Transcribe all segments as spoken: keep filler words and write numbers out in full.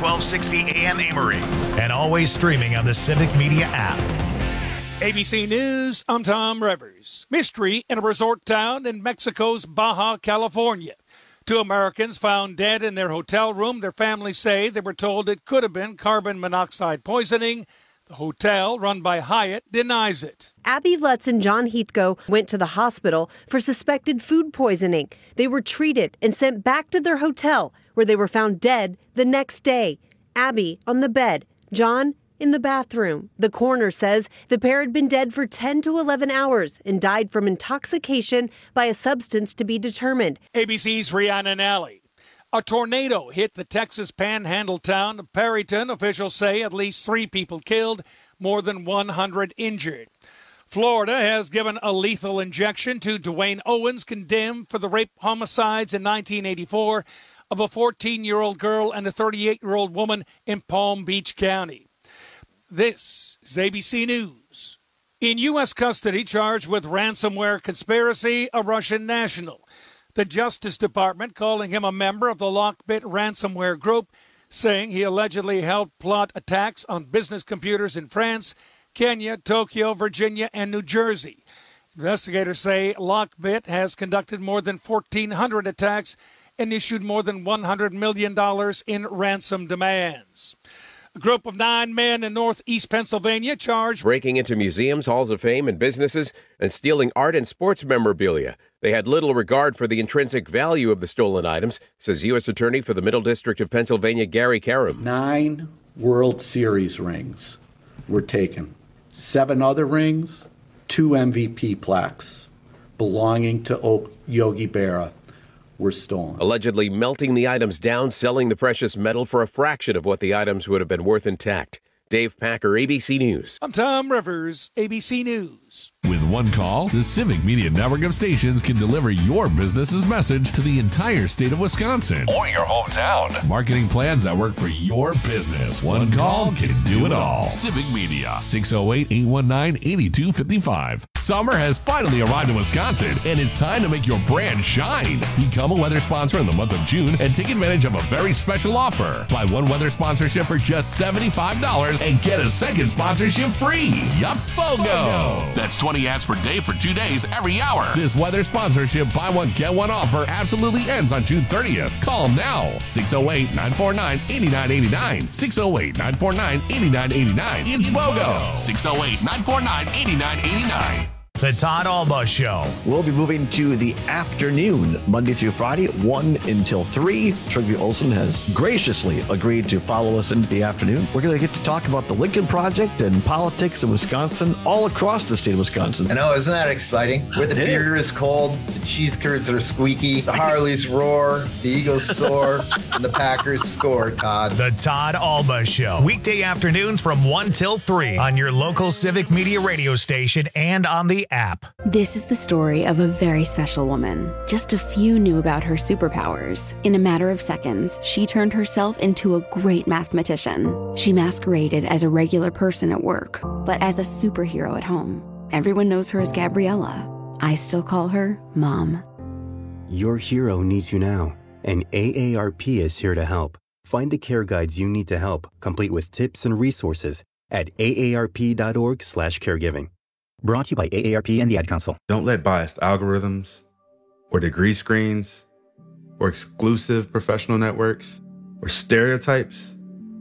twelve sixty A M Amory, and always streaming on the Civic Media app. A B C News, I'm Tom Rivers. Mystery in a resort town in Mexico's Baja, California. Two Americans found dead in their hotel room. Their families say they were told it could have been carbon monoxide poisoning. The hotel, run by Hyatt, denies it. Abby Lutz and John Heathco went to the hospital for suspected food poisoning. They were treated and sent back to their hotel, where they were found dead the next day. Abby on the bed, John in the bathroom. The coroner says the pair had been dead for ten to eleven hours and died from intoxication by a substance to be determined. A B C's Rhiannon Alley. A tornado hit the Texas panhandle town of Perryton. Officials say at least three people killed, more than one hundred injured. Florida has given a lethal injection to Dwayne Owens, condemned for the rape homicides in nineteen eighty-four of a fourteen-year-old girl and a thirty-eight-year-old woman in Palm Beach County. This is A B C News. In U S custody, charged with ransomware conspiracy, a Russian national. The Justice Department calling him a member of the Lockbit ransomware group, saying he allegedly helped plot attacks on business computers in France, Kenya, Tokyo, Virginia, and New Jersey. Investigators say Lockbit has conducted more than fourteen hundred attacks and issued more than one hundred million dollars in ransom demands. A group of nine men in northeast Pennsylvania charged breaking into museums, halls of fame, and businesses and stealing art and sports memorabilia. They had little regard for the intrinsic value of the stolen items, says U S Attorney for the Middle District of Pennsylvania, Gary Karam. Nine World Series rings were taken. Seven other rings, two M V P plaques belonging to Yogi Berra were stolen. Allegedly melting the items down, selling the precious metal for a fraction of what the items would have been worth intact. Dave Packer, A B C News. I'm Tom Rivers, A B C News. With one call, the Civic Media network of stations can deliver your business's message to the entire state of Wisconsin. Or your hometown. Marketing plans that work for your business. One call can do it all. Civic Media. six oh eight, eight one nine, eight two five five. Summer has finally arrived in Wisconsin, and it's time to make your brand shine. Become a weather sponsor in the month of June and take advantage of a very special offer. Buy one weather sponsorship for just seventy-five dollars and get a second sponsorship free. Yup, BOGO. That's twenty ads per day for two days every hour. This weather sponsorship buy one, get one offer absolutely ends on June thirtieth. Call now. six oh eight, nine four nine, eight nine eight nine. six oh eight, nine four nine, eight nine eight nine. It's BOGO. six oh eight, nine four nine, eight nine eight nine. The Todd Alba Show. We'll be moving to the afternoon, Monday through Friday, one until three. Trygve Olsen has graciously agreed to follow us into the afternoon. We're going to get to talk about the Lincoln Project and politics in Wisconsin, all across the state of Wisconsin. I know, isn't that exciting? Where the beer is cold, the cheese curds are squeaky, the Harleys roar, the Eagles soar, and the Packers score, Todd. The Todd Alba Show. Weekday afternoons from one till three on your local Civic Media radio station and on the app. This is the story of a very special woman. Just a few knew about her superpowers. In a matter of seconds, she turned herself into a great mathematician. She masqueraded as a regular person at work, but as a superhero at home. Everyone knows her as Gabriella. I still call her Mom. Your hero needs you now, and A A R P is here to help. Find the care guides you need to help, complete with tips and resources at A A R P dot org slash caregiving. Brought to you by A A R P and the Ad Council. Don't let biased algorithms or degree screens or exclusive professional networks or stereotypes.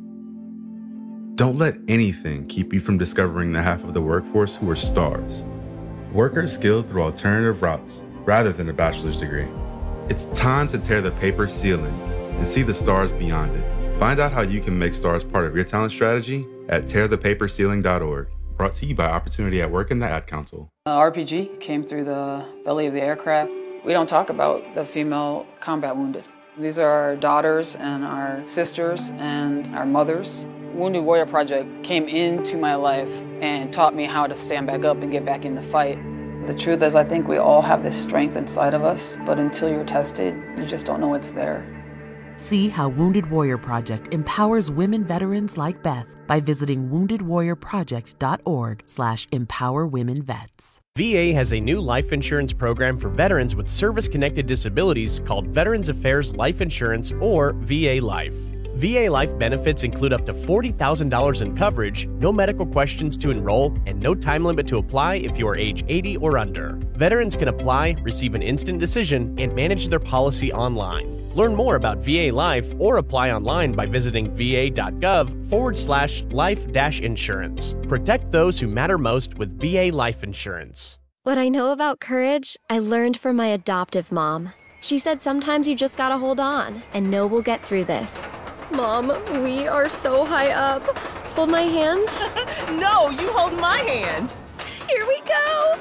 Don't let anything keep you from discovering the half of the workforce who are stars. Workers skilled through alternative routes rather than a bachelor's degree. It's time to tear the paper ceiling and see the stars beyond it. Find out how you can make stars part of your talent strategy at tear the paper ceiling dot org. Brought to you by Opportunity at Work and the Ad Council. Uh, R P G came through the belly of the aircraft. We don't talk about the female combat wounded. These are our daughters and our sisters and our mothers. Wounded Warrior Project came into my life and taught me how to stand back up and get back in the fight. The truth is, I think we all have this strength inside of us, but until you're tested, you just don't know it's there. See how Wounded Warrior Project empowers women veterans like Beth by visiting wounded warrior project dot org slash empower women vets. V A has a new life insurance program for veterans with service-connected disabilities called Veterans Affairs Life Insurance, or V A Life. V A Life benefits include up to forty thousand dollars in coverage, no medical questions to enroll, and no time limit to apply if you are age eighty or under. Veterans can apply, receive an instant decision, and manage their policy online. Learn more about V A Life or apply online by visiting va.gov forward slash life dash insurance. Protect those who matter most with V A Life Insurance. What I know about courage, I learned from my adoptive mom. She said sometimes you just gotta hold on and know we'll get through this. Mom, we are so high up. Hold my hand. No, you hold my hand. Here we go.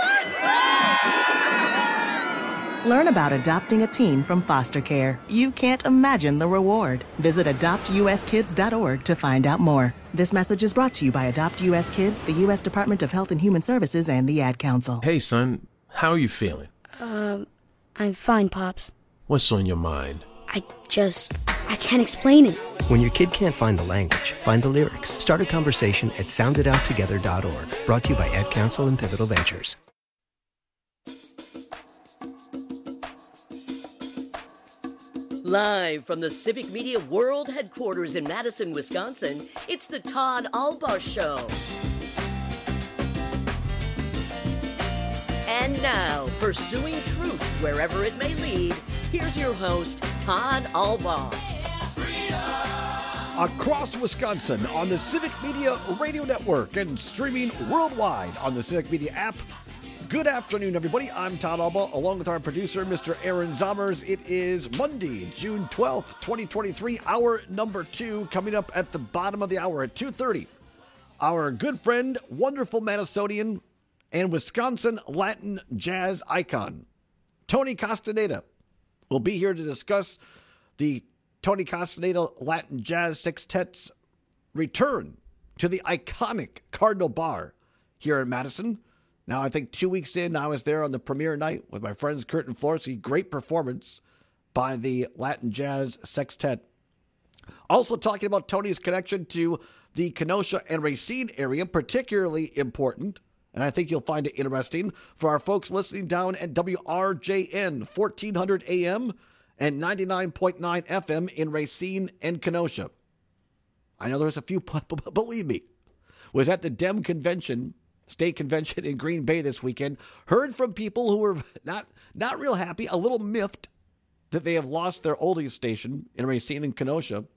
Learn about adopting a teen from foster care. You can't imagine the reward. Visit adopt u s kids dot org to find out more. This message is brought to you by Adopt U S Kids, the U S Department of Health and Human Services, and the Ad Council. Hey, son, how are you feeling? Um, I'm fine, Pops. What's on your mind? I just, I can't explain it. When your kid can't find the language, find the lyrics. Start a conversation at sound it out together dot org. Brought to you by Ad Council and Pivotal Ventures. Live from the Civic Media World Headquarters in Madison, Wisconsin, it's the Todd Alba Show. And now, pursuing truth wherever it may lead, here's your host, Todd Alba. Across Wisconsin on the Civic Media Radio Network and streaming worldwide on the Civic Media app. Good afternoon, everybody. I'm Todd Alba, along with our producer, Mister Aaron Zommers. It is Monday, June twelfth, twenty twenty-three, hour number two, coming up at the bottom of the hour at two thirty. Our good friend, wonderful Minnesotan, and Wisconsin Latin jazz icon, Tony Castaneda, will be here to discuss the Tony Castaneda Latin Jazz Sextet's return to the iconic Cardinal Bar here in Madison. Now, I think two weeks in, I was there on the premiere night with my friends Kurt and Florsey. Great performance by the Latin Jazz Sextet. Also talking about Tony's connection to the Kenosha and Racine area, particularly important, and I think you'll find it interesting, for our folks listening down at W R J N, fourteen hundred A M and ninety-nine point nine F M in Racine and Kenosha. I know there's a few, but believe me, was at the Dem Convention, State Convention in Green Bay this weekend, heard from people who were not, not real happy, a little miffed that they have lost their oldies station in Racine and Kenosha.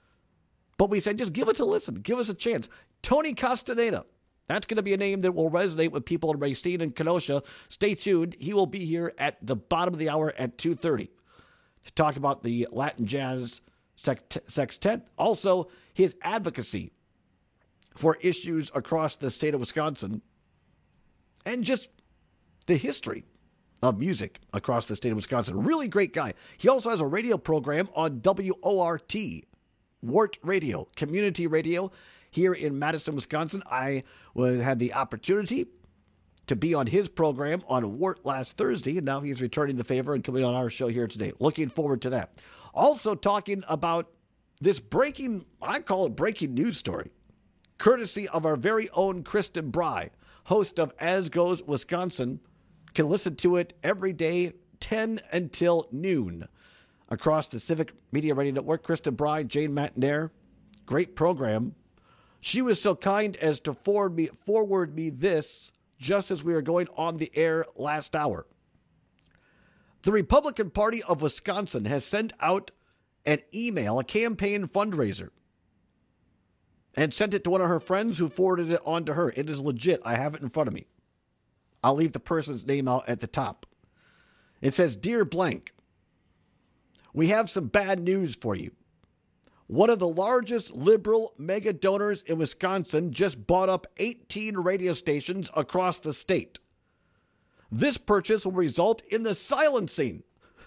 But we said, just give us a listen. Give us a chance. Tony Castaneda. That's going to be a name that will resonate with people in Racine and Kenosha. Stay tuned. He will be here at the bottom of the hour at two thirty to talk about the Latin Jazz Sextet. Also, his advocacy for issues across the state of Wisconsin, and just the history of music across the state of Wisconsin. Really great guy. He also has a radio program on W O R T, Wart Radio, community radio here in Madison, Wisconsin. I was had the opportunity to be on his program on Wart last Thursday, and now he's returning the favor and coming on our show here today. Looking forward to that. Also talking about this breaking, I call it breaking news story, courtesy of our very own Kristen Bry, host of As Goes Wisconsin. Can listen to it every day, ten until noon, across the Civic Media Radio Network. Kristen Bry, Jane Matnair, great program. She was so kind as to forward me, forward me this just as we were going on the air last hour. The Republican Party of Wisconsin has sent out an email, a campaign fundraiser, and sent it to one of her friends who forwarded it on to her. It is legit. I have it in front of me. I'll leave the person's name out at the top. It says, "Dear blank, we have some bad news for you. One of the largest liberal mega donors in Wisconsin just bought up eighteen radio stations across the state. This purchase will result in the silencing,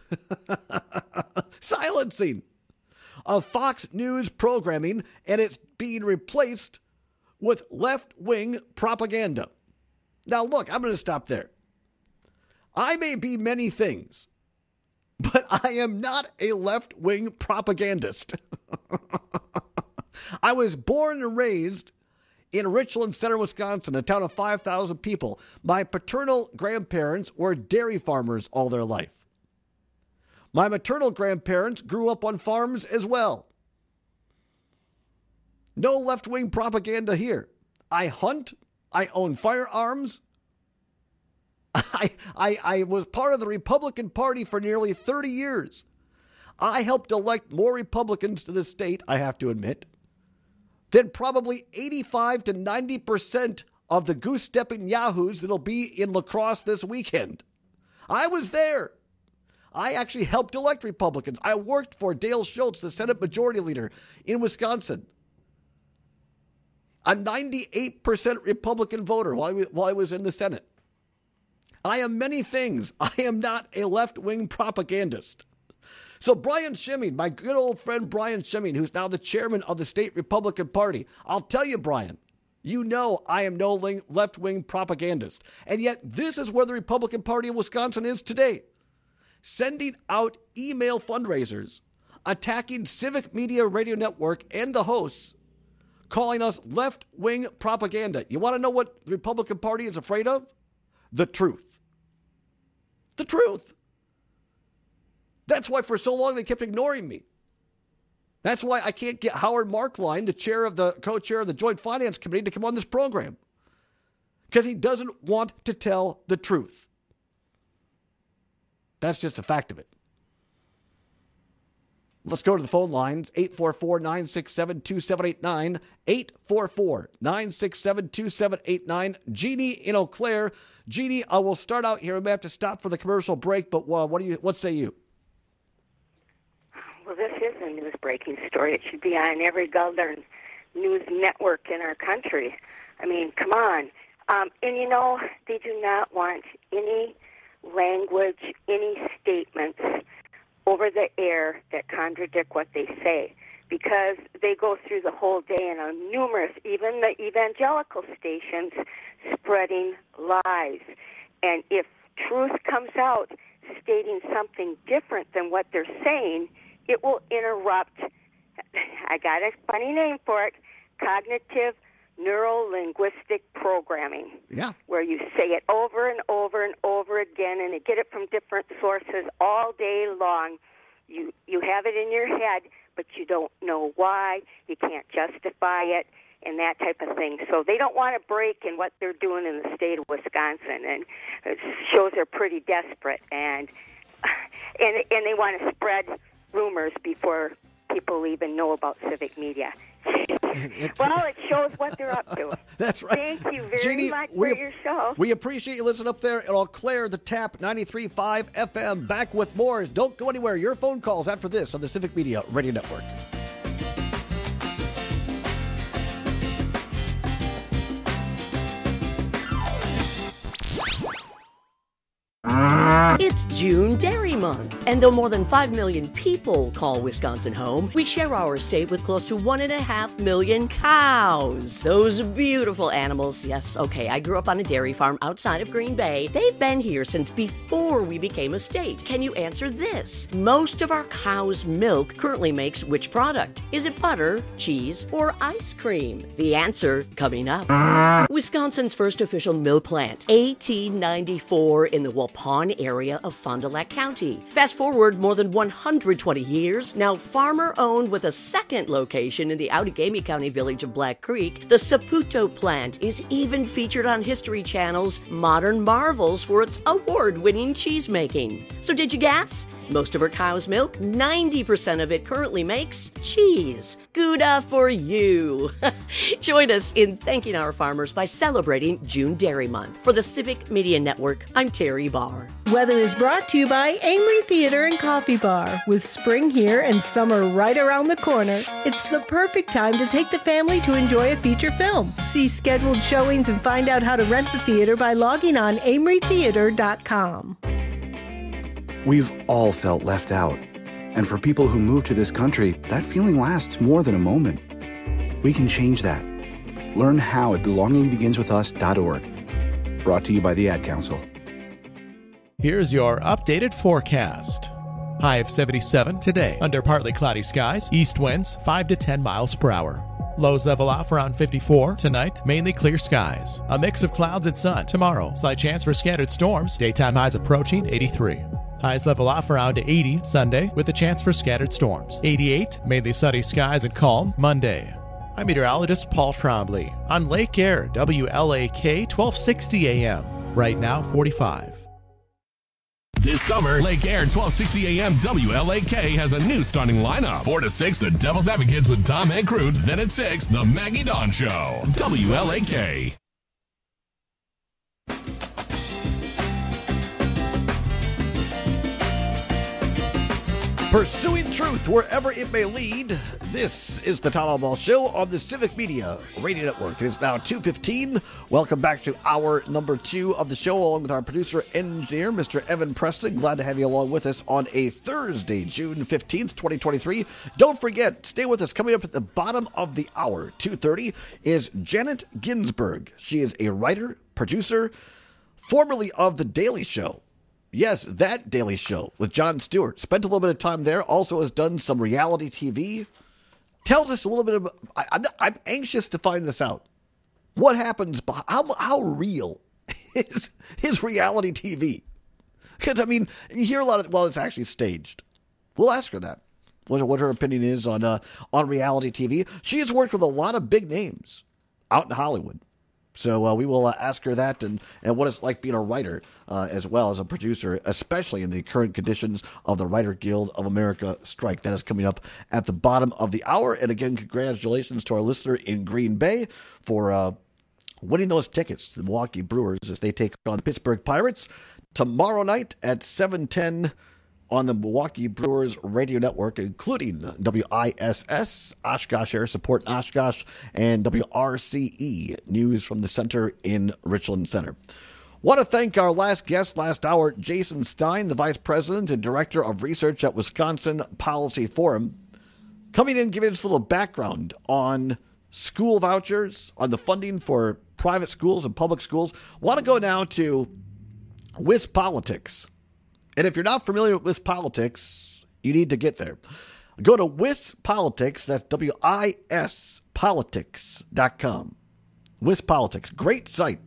silencing of Fox News programming, and it's being replaced with left-wing propaganda." Now, look, I'm going to stop there. I may be many things, but I am not a left-wing propagandist. I was born and raised in Richland Center, Wisconsin, a town of five thousand people. My paternal grandparents were dairy farmers all their life. My maternal grandparents grew up on farms as well. No left-wing propaganda here. I hunt. I own firearms. I, I, I was part of the Republican Party for nearly thirty years. I helped elect more Republicans to this state, I have to admit, than probably eighty-five to ninety percent of the goose-stepping yahoos that'll be in La Crosse this weekend. I was there. I actually helped elect Republicans. I worked for Dale Schultz, the Senate Majority Leader in Wisconsin, a ninety-eight percent Republican voter while I, was, while I was in the Senate. I am many things. I am not a left-wing propagandist. So Brian Shimeen, my good old friend Brian Shimeen, who's now the chairman of the state Republican Party, I'll tell you, Brian, you know I am no left-wing propagandist. And yet this is where the Republican Party of Wisconsin is today, sending out email fundraisers, attacking Civic Media Radio Network and the hosts, calling us left-wing propaganda. You want to know what the Republican Party is afraid of? The truth. The truth. That's why for so long they kept ignoring me. That's why I can't get Howard Markline, the chair of the co-chair of the Joint Finance Committee, to come on this program. Because he doesn't want to tell the truth. That's just a fact of it. Let's go to the phone lines. eight four four, nine six seven, two seven eight nine. eight four four, nine six seven, two seven eight nine. Jeannie in Eau Claire. Jeannie, I will start out here. We may have to stop for the commercial break, but uh, what do you? What say you? Well, this is a news breaking story. It should be on every Golden news network in our country. I mean, come on. Um, and, you know, they do not want any language, any statements over the air that contradict what they say, because they go through the whole day and on numerous, even the evangelical stations, spreading lies. And if truth comes out stating something different than what they're saying, it will interrupt, I got a funny name for it, cognitive neuro-linguistic programming. Yeah. Where you say it over and over and over again, and you get it from different sources all day long. You you have it in your head, but you don't know why. You can't justify it, and that type of thing. So they don't want to break in what they're doing in the state of Wisconsin, and it shows they're pretty desperate, and and and they want to spread rumors before people even know about civic media. Well, it shows what they're up to. That's right. Thank you very Jeannie, much we, for your show. We appreciate you listening up there at Eau Claire, the Tap ninety-three point five F M. Back with more. Don't go anywhere. Your phone calls after this on the Civic Media Radio Network. It's June Dairy Month, and though more than five million people call Wisconsin home, we share our state with close to one and a half million cows. Those beautiful animals. Yes, okay, I grew up on a dairy farm outside of Green Bay. They've been here since before we became a state. Can you answer this? Most of our cow's milk currently makes which product? Is it butter, cheese, or ice cream? The answer coming up. Wisconsin's first official milk plant, eighteen ninety-four, in the Waupun area of Fond du Lac County. Fast forward more than one hundred twenty years, now farmer-owned with a second location in the Outagamie County village of Black Creek, the Saputo plant is even featured on History Channel's Modern Marvels for its award-winning cheese-making. So did you guess? Most of our cow's milk, ninety percent of it currently makes cheese. Gouda for you. Join us in thanking our farmers by celebrating June Dairy Month. For the Civic Media Network, I'm Terry Barr. Weather is brought to you by Amory Theater and Coffee Bar. With spring here and summer right around the corner, it's the perfect time to take the family to enjoy a feature film. See scheduled showings and find out how to rent the theater by logging on amory theater dot com. We've all felt left out. And for people who move to this country, that feeling lasts more than a moment. We can change that. Learn how at belonging begins with us dot org. Brought to you by the Ad Council. Here's your updated forecast. High of seventy-seven today. Under partly cloudy skies, east winds five to ten miles per hour. Lows level off around fifty-four. Tonight, mainly clear skies. A mix of clouds and sun. Tomorrow, slight chance for scattered storms. Daytime highs approaching eighty-three. Highs level off around eighty Sunday with a chance for scattered storms. eighty-eight, mainly sunny skies and calm Monday. I'm meteorologist Paul Trombley on Lake Air, W L A K, twelve sixty A M. Right now, forty-five. This summer, Lake Air twelve sixty A M W L A K has a new starting lineup. four to six, The Devil's Advocates with Tom and Crute. Then at six, The Maggie Dawn Show. W L A K. Pursuing truth wherever it may lead. This is the Tom Ball Show on the Civic Media Radio Network. It is now two fifteen. Welcome back to hour number two of the show, along with our producer engineer, Mister Evan Preston. Glad to have you along with us on a Thursday, June fifteenth, twenty twenty-three. Don't forget, stay with us. Coming up at the bottom of the hour, two thirty, is Janet Ginsburg. She is a writer, producer, formerly of The Daily Show. Yes, that Daily Show with Jon Stewart. Spent a little bit of time there. Also has done some reality T V. Tells us a little bit of... I, I'm, I'm anxious to find this out. What happens... How, how real is, is reality T V? Because, I mean, you hear a lot of... Well, it's actually staged. We'll ask her that. What, what her opinion is on, uh, on reality T V. She has worked with a lot of big names out in Hollywood. So uh, we will uh, ask her that and, and what it's like being a writer uh, as well as a producer, especially in the current conditions of the Writer Guild of America strike. That is coming up at the bottom of the hour. And again, congratulations to our listener in Green Bay for uh, winning those tickets to the Milwaukee Brewers as they take on the Pittsburgh Pirates tomorrow night at seven ten on the Milwaukee Brewers Radio Network, including W I S S, Oshkosh Air Support in Oshkosh, and W R C E, News from the Center in Richland Center. Want to thank our last guest last hour, Jason Stein, the Vice President and Director of Research at Wisconsin Policy Forum, coming in giving us a little background on school vouchers, on the funding for private schools and public schools. Want to go now to WisPolitics. And if you're not familiar with WisPolitics, you need to get there. Go to WisPolitics, that's W I S politics dot com. WisPolitics, great site.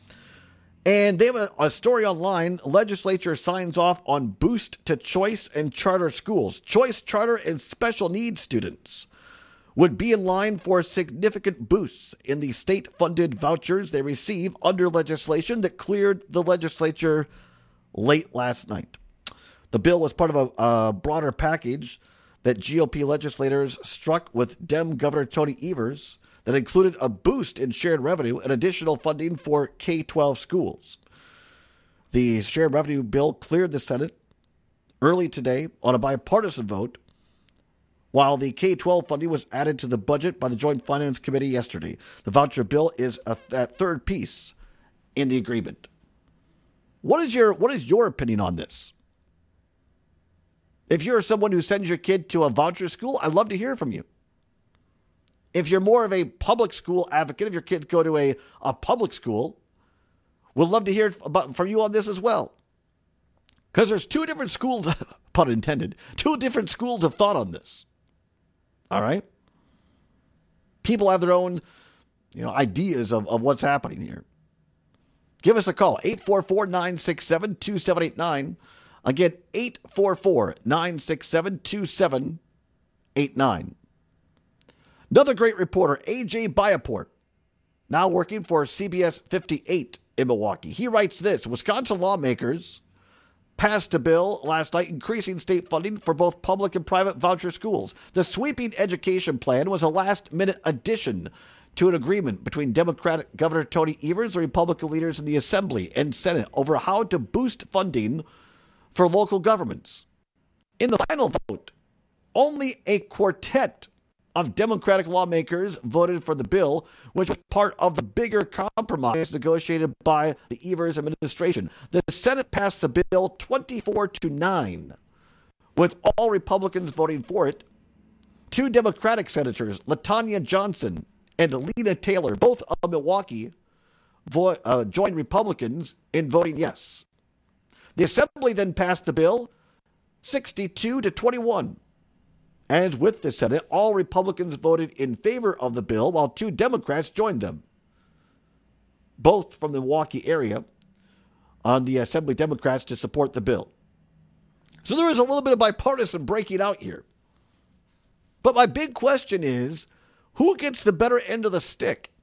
And they have a, a story online. Legislature signs off on boost to choice and charter schools. Choice, charter, and special needs students would be in line for significant boosts in the state-funded vouchers they receive under legislation that cleared the legislature late last night. The bill was part of a, a broader package that G O P legislators struck with Dem Governor Tony Evers that included a boost in shared revenue and additional funding for K twelve schools. The shared revenue bill cleared the Senate early today on a bipartisan vote, while the K twelve funding was added to the budget by the Joint Finance Committee yesterday. The voucher bill is a, that third piece in the agreement. What is your what is your opinion on this? If you're someone who sends your kid to a voucher school, I'd love to hear from you. If you're more of a public school advocate, if your kids go to a, a public school, we'd love to hear about, from you on this as well. Because there's two different schools, pun intended, two different schools of thought on this. All right? People have their own, you know, ideas of, of what's happening here. Give us a call, eight four four, nine six seven, two seven eight nine. Again, eight four four, nine six seven, two seven eight nine. Another great reporter, A J Biaport, now working for C B S fifty-eight in Milwaukee. He writes this: Wisconsin lawmakers passed a bill last night increasing state funding for both public and private voucher schools. The sweeping education plan was a last-minute addition to an agreement between Democratic Governor Tony Evers and Republican leaders in the Assembly and Senate over how to boost funding for local governments. In the final vote, only a quartet of Democratic lawmakers voted for the bill, which was part of the bigger compromise negotiated by the Evers administration. The Senate passed the bill twenty-four to nine, with all Republicans voting for it. Two Democratic senators, LaTanya Johnson and Lena Taylor, both of Milwaukee, vo- uh, joined Republicans in voting yes. The Assembly then passed the bill sixty-two to twenty-one. As with the Senate, all Republicans voted in favor of the bill, while two Democrats joined them, both from the Milwaukee area, on the Assembly Democrats to support the bill. So there is a little bit of bipartisan breaking out here. But my big question is, Who gets the better end of the stick?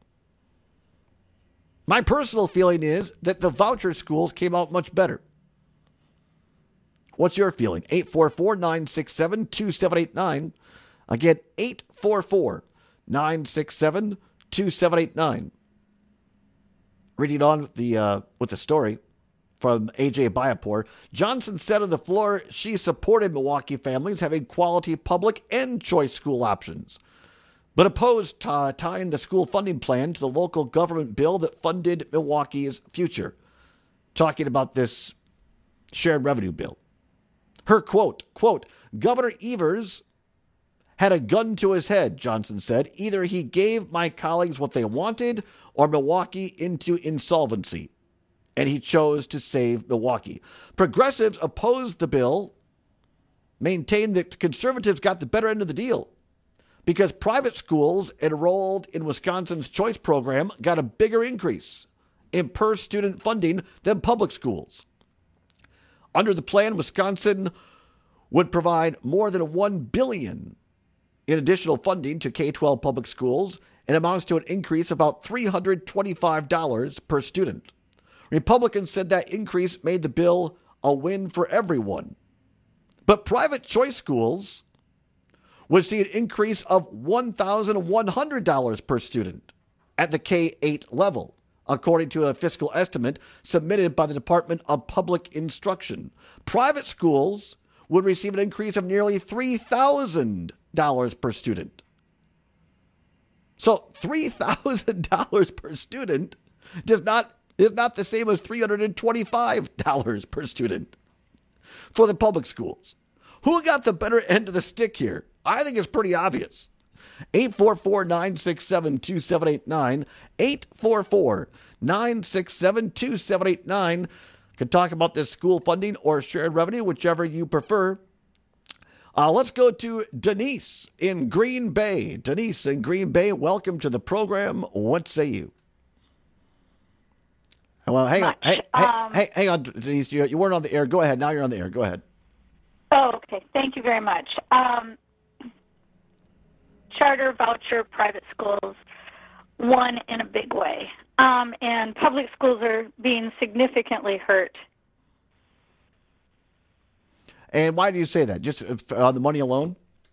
My personal feeling is that the voucher schools came out much better. What's your feeling? eight four four, nine six seven, two seven eight nine. Again, eight four four, nine six seven, two seven eight nine. Reading on with the, uh, with the story from A J Bayapor. Johnson said on the floor she supported Milwaukee families having quality public and choice school options, but opposed t- tying the school funding plan to the local government bill that funded Milwaukee's future. Talking about this shared revenue bill. Her quote, quote, Governor Evers had a gun to his head, Johnson said. Either he gave my colleagues what they wanted or Milwaukee into insolvency. And he chose to save Milwaukee. Progressives opposed the bill, maintained that conservatives got the better end of the deal because private schools enrolled in Wisconsin's choice program got a bigger increase in per-student funding than public schools. Under the plan, Wisconsin would provide more than one billion dollars in additional funding to K through twelve public schools and amounts to an increase of about three hundred twenty-five dollars per student. Republicans said that increase made the bill a win for everyone. But private choice schools would see an increase of one thousand one hundred dollars per student at the K eight level, according to a fiscal estimate submitted by the Department of Public Instruction. Private schools would receive an increase of nearly three thousand dollars per student. So three thousand dollars per student does not is not the same as three hundred twenty-five dollars per student for the public schools. Who got the better end of the stick here? I think it's pretty obvious. eight four four, nine six seven, two seven eight nine. eight four four, nine six seven, two seven eight nine. Can talk about this school funding or shared revenue, whichever you prefer. Uh, let's go to Denise in Green Bay. Denise in Green Bay, welcome to the program. What say you? Well, hang Much. on. Hey, Um, hey, hang on, Denise. You, you weren't on the air. Go ahead. Now you're on the air. Go ahead. Oh, okay. Thank you very much. Um, charter, voucher, private schools, won in a big way. Um, and public schools are being significantly hurt. And why do you say that? Just on the money alone?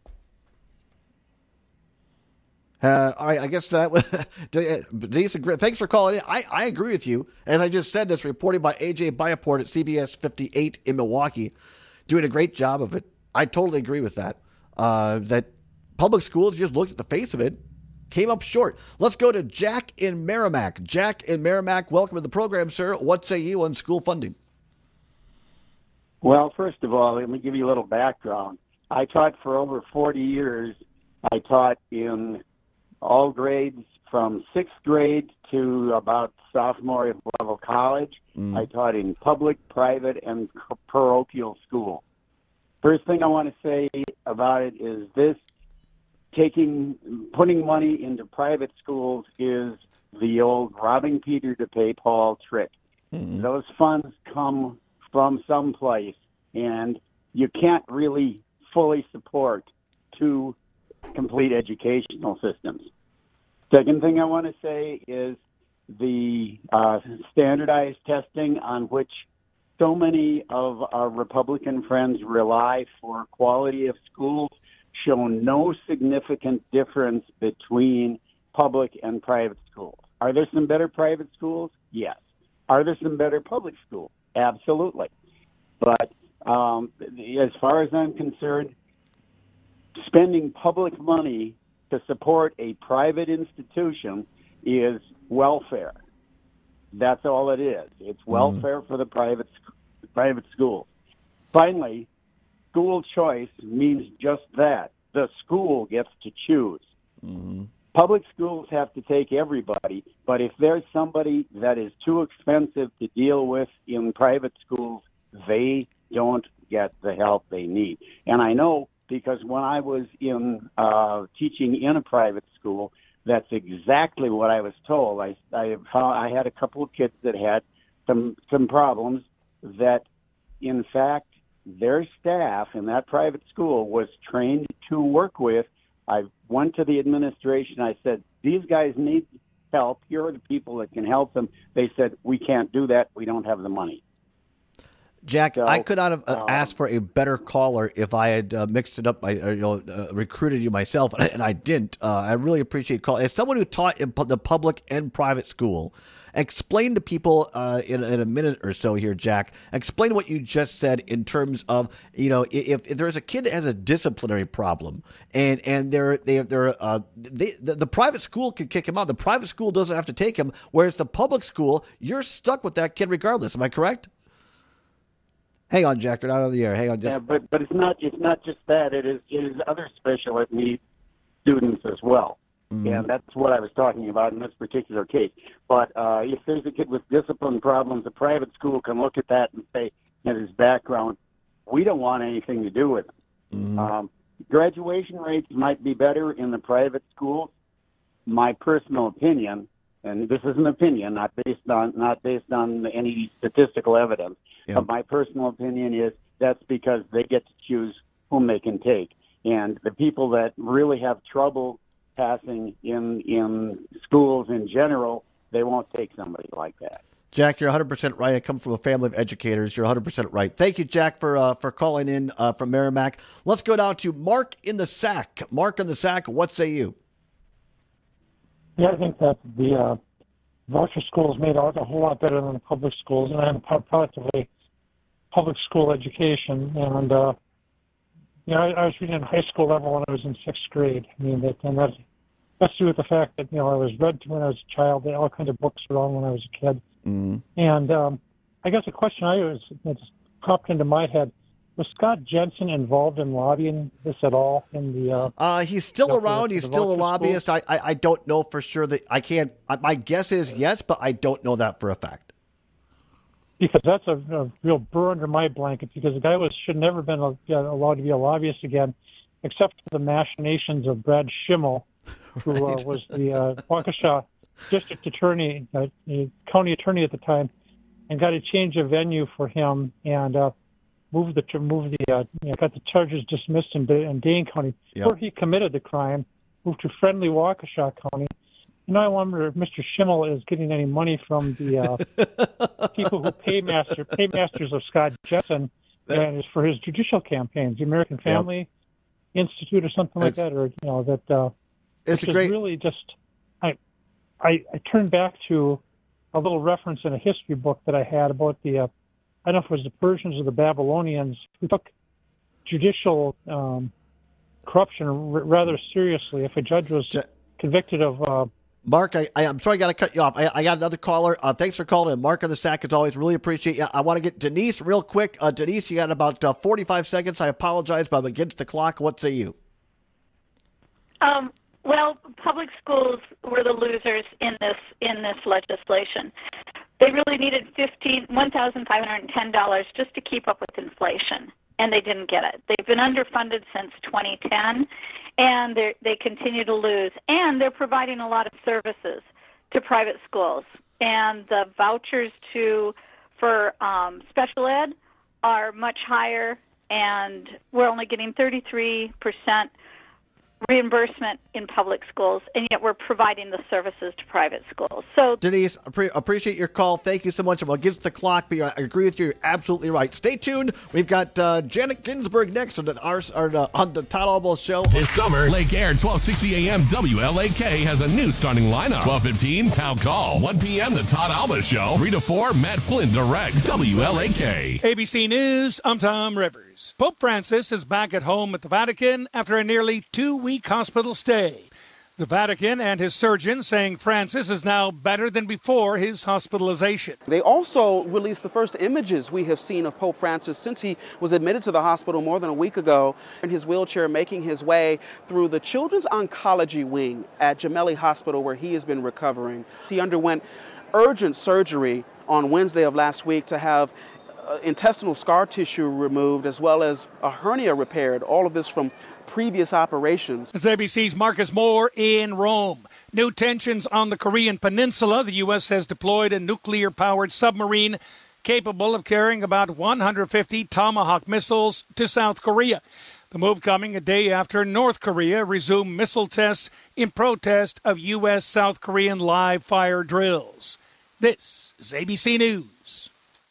Uh, all right, I guess that was Denise. Thanks for calling in. I, I agree with you. As I just said, this reported by A J Bayaport at C B S fifty-eight in Milwaukee, doing a great job of it. I totally agree with that. Uh, that public schools just looked at the face of it, came up short. Let's go to Jack in Merrimack. Jack in Merrimack, welcome to the program, sir. What say you on school funding? Well, first of all, let me give you a little background. I taught for over forty years. I taught in all grades from sixth grade to about sophomore level college. Mm. I taught in public, private, and parochial school. First thing I want to say about it is this: taking, putting money into private schools is the old robbing Peter to pay Paul trick. Mm. Those funds come from someplace, and you can't really fully support two complete educational systems. Second thing I want to say is the uh, standardized testing on which so many of our Republican friends rely for quality of schools show no significant difference between public and private schools. Are there some better private schools? Yes. Are there some better public schools? Absolutely. But um, as far as I'm concerned, spending public money to support a private institution is welfare. That's all it is. It's welfare mm. for the private private schools. Finally, school choice means just that. The school gets to choose. Mm-hmm. Public schools have to take everybody, but if there's somebody that is too expensive to deal with in private schools, they don't get the help they need. And I know because when I was in uh, teaching in a private school, that's exactly what I was told. I I, found, I had a couple of kids that had some some problems that, in fact, their staff in that private school was trained to work with I went to the administration. I said, these guys need help. Here are the people that can help them. They said, we can't do that. We don't have the money. Jack, So, I could not have uh, um, asked for a better caller if I had uh, mixed it up, I, or, you know, uh, recruited you myself, and I didn't. Uh, I really appreciate call. As someone who taught in pu- the public and private school, explain to people uh, in, in a minute or so here, Jack, explain what you just said in terms of, you know, if, if there's a kid that has a disciplinary problem and, and they're, they, they're, uh, they, the, the private school can kick him out. The private school doesn't have to take him, whereas the public school, you're stuck with that kid regardless. Am I correct? Hang on, Jack. You're not on the air. Hang on. Just... Yeah, but but it's not it's not just that. It is it is other special ed needs students as well, mm-hmm. and that's what I was talking about in this particular case. But uh, if there's a kid with discipline problems, a private school can look at that and say, in his background, we don't want anything to do with him. Mm-hmm. Um, graduation rates might be better in the private schools. My personal opinion, and this is an opinion, not based on not based on any statistical evidence. Yeah. But my personal opinion is that's because they get to choose whom they can take, and the people that really have trouble passing in in schools in general, they won't take somebody like that. Jack, you're one hundred percent right. I come from a family of educators. You're one hundred percent right. Thank you, Jack, for uh, for calling in uh, from Merrimack. Let's go down to Mark in the Sack. Mark in the Sack, what say you? Yeah, I think that the uh, voucher schools made out a whole lot better than the public schools, and I'm a product of a public school education. And uh, you know, I, I was reading in high school level when I was in sixth grade. I mean, that and that has to do with the fact that you know I was read to when I was a child. They had all kinds of books around when I was a kid. Mm. And um, I guess the question I was that just popped into my head. Was Scott Jensen involved in lobbying this at all? In the uh, uh, he's still you know, around. The, he's still a lobbyist. I, I I don't know for sure that I can't. My guess is yes, but I don't know that for a fact. Because that's a, a real burr under my blanket. Because the guy was should never been allowed to be a lobbyist again, except for the machinations of Brad Schimmel, who right. uh, was the uh, Waukesha district attorney, uh, county attorney at the time, and got a change of venue for him and. Uh, Moved the move the uh, you know, got the charges dismissed in, in Dane County yep. where he committed the crime. Moved to friendly Waukesha County. You know, I wonder if Mister Schimmel is getting any money from the uh, people who pay master paymasters of Scott Jensen and is for his judicial campaigns, the American Family yep. Institute or something like it's, that, or you know that. Uh, it's which a great. Is really just I, I I turned back to a little reference in a history book that I had about the. Uh, I don't know if it was the Persians or the Babylonians who took judicial um, corruption r- rather seriously. If a judge was Je- convicted of... Uh, Mark, I, I, I'm sorry I got to cut you off. I, I got another caller. Uh, thanks for calling in. Mark in the Sack, as always, really appreciate you. I want to get Denise real quick. Uh, Denise, you got about uh, forty-five seconds. I apologize, but I'm against the clock. What say you? Um, well, public schools were the losers in this in this legislation. They really needed one thousand five hundred ten dollars just to keep up with inflation, and they didn't get it. They've been underfunded since twenty ten, and they continue to lose. And they're providing a lot of services to private schools. And the vouchers to for um, special ed are much higher, and we're only getting thirty-three percent reimbursement in public schools, and yet we're providing the services to private schools. So, Denise, pre- appreciate your call. Thank you so much. Well, against the clock, but I agree with you. You're absolutely right. Stay tuned. We've got uh, Janet Ginsburg next on the, our, our, on the Todd Albo Show. This summer, Lake Air, twelve sixty A M W L A K has a new starting lineup. twelve fifteen, Town Call. one p.m., the Todd Alba Show. three to four, Matt Flynn Direct. W L A K. A B C News, I'm Tom Rivers. Pope Francis is back at home at the Vatican after a nearly two-week hospital stay. The Vatican and his surgeon saying Francis is now better than before his hospitalization. They also released the first images we have seen of Pope Francis since he was admitted to the hospital more than a week ago in his wheelchair, making his way through the Children's Oncology Wing at Gemelli Hospital, where he has been recovering. He underwent urgent surgery on Wednesday of last week to have Uh, intestinal scar tissue removed, as well as a hernia repaired, all of this from previous operations. It's A B C's Marcus Moore in Rome. New tensions on the Korean Peninsula. The U S has deployed a nuclear-powered submarine capable of carrying about one hundred fifty Tomahawk missiles to South Korea. The move coming a day after North Korea resumed missile tests in protest of U S South Korean live fire drills. This is A B C News.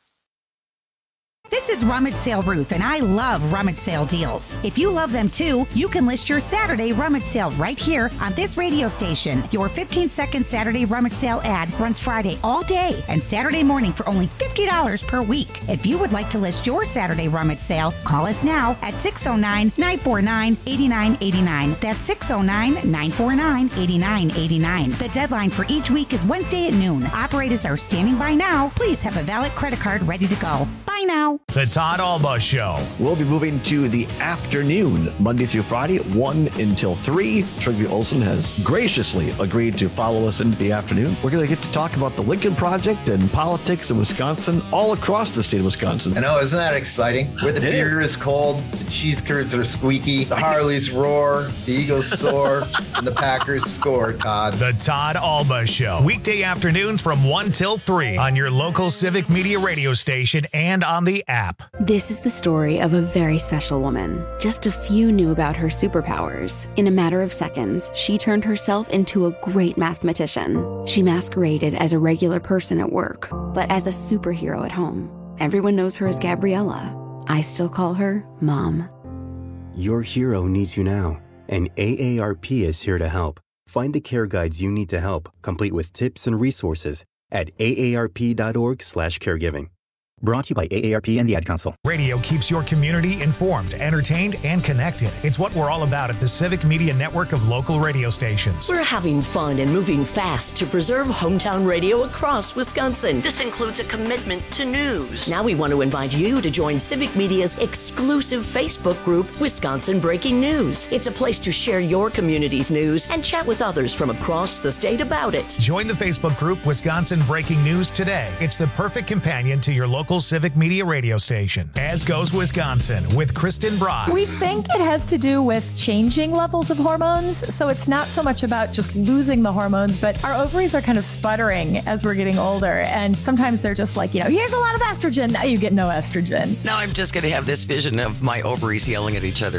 This is Rummage Sale Ruth, and I love rummage sale deals. If you love them too, you can list your Saturday rummage sale right here on this radio station. Your fifteen second Saturday rummage sale ad runs Friday all day and Saturday morning for only fifty dollars per week. If you would like to list your Saturday rummage sale, call us now at six oh nine, nine four nine, eight nine eight nine. That's six oh nine, nine four nine, eight nine eight nine. The deadline for each week is Wednesday at noon. Operators are standing by now. Please have a valid credit card ready to go. Bye now. The Todd Alba Show. We'll be moving to the afternoon, Monday through Friday, one until three. Trygve Olsen has graciously agreed to follow us into the afternoon. We're going to get to talk about the Lincoln Project and politics in Wisconsin, all across the state of Wisconsin. I know, isn't that exciting? Where the beer is cold, the cheese curds are squeaky, the Harleys roar, the Eagles soar, and the Packers score, Todd. The Todd Alba Show. Weekday afternoons from one till three on your local Civic Media radio station and on the app. This is the story of a very special woman. Just a few knew about her superpowers. In a matter of seconds, she turned herself into a great mathematician. She masqueraded as a regular person at work, but as a superhero at home. Everyone knows her as Gabriella. I still call her Mom. Your hero needs you now, and A A R P is here to help. Find the care guides you need to help, complete with tips and resources at A A R P dot org slash caregiving. Brought to you by A A R P and the Ad Council. Radio keeps your community informed, entertained, and connected. It's what we're all about at the Civic Media Network of local radio stations. We're having fun and moving fast to preserve hometown radio across Wisconsin. This includes a commitment to news. Now we want to invite you to join Civic Media's exclusive Facebook group, Wisconsin Breaking News. It's a place to share your community's news and chat with others from across the state about it. Join the Facebook group, Wisconsin Breaking News today. It's the perfect companion to your local Civic Media radio station. As Goes Wisconsin with Kristen Brock. We think it has to do with changing levels of hormones. So it's not so much about just losing the hormones, but our ovaries are kind of sputtering as we're getting older. And sometimes they're just like, you know, here's a lot of estrogen. Now you get no estrogen. Now I'm just going to have this vision of my ovaries yelling at each other.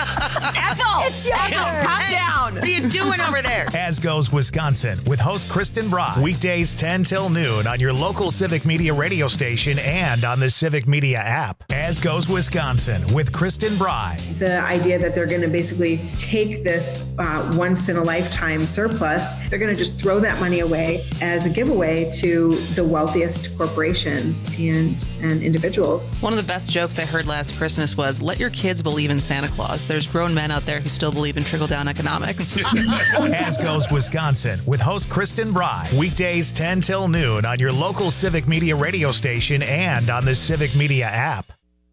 Ethel! It's your Ethel, calm hey, down. What are you doing over there? As Goes Wisconsin with host Kristen Brock. Weekdays ten till noon on your local Civic Media radio station and on the Civic Media app. As Goes Wisconsin with Kristen Bry. The idea that they're going to basically take this uh, once in a lifetime surplus, they're going to just throw that money away as a giveaway to the wealthiest corporations and, and individuals. One of the best jokes I heard last Christmas was, let your kids believe in Santa Claus. There's grown men out there who still believe in trickle-down economics. As Goes Wisconsin with host Kristen Bry. Weekdays ten till noon on your local Civic Media radio station and on the Civic Media app.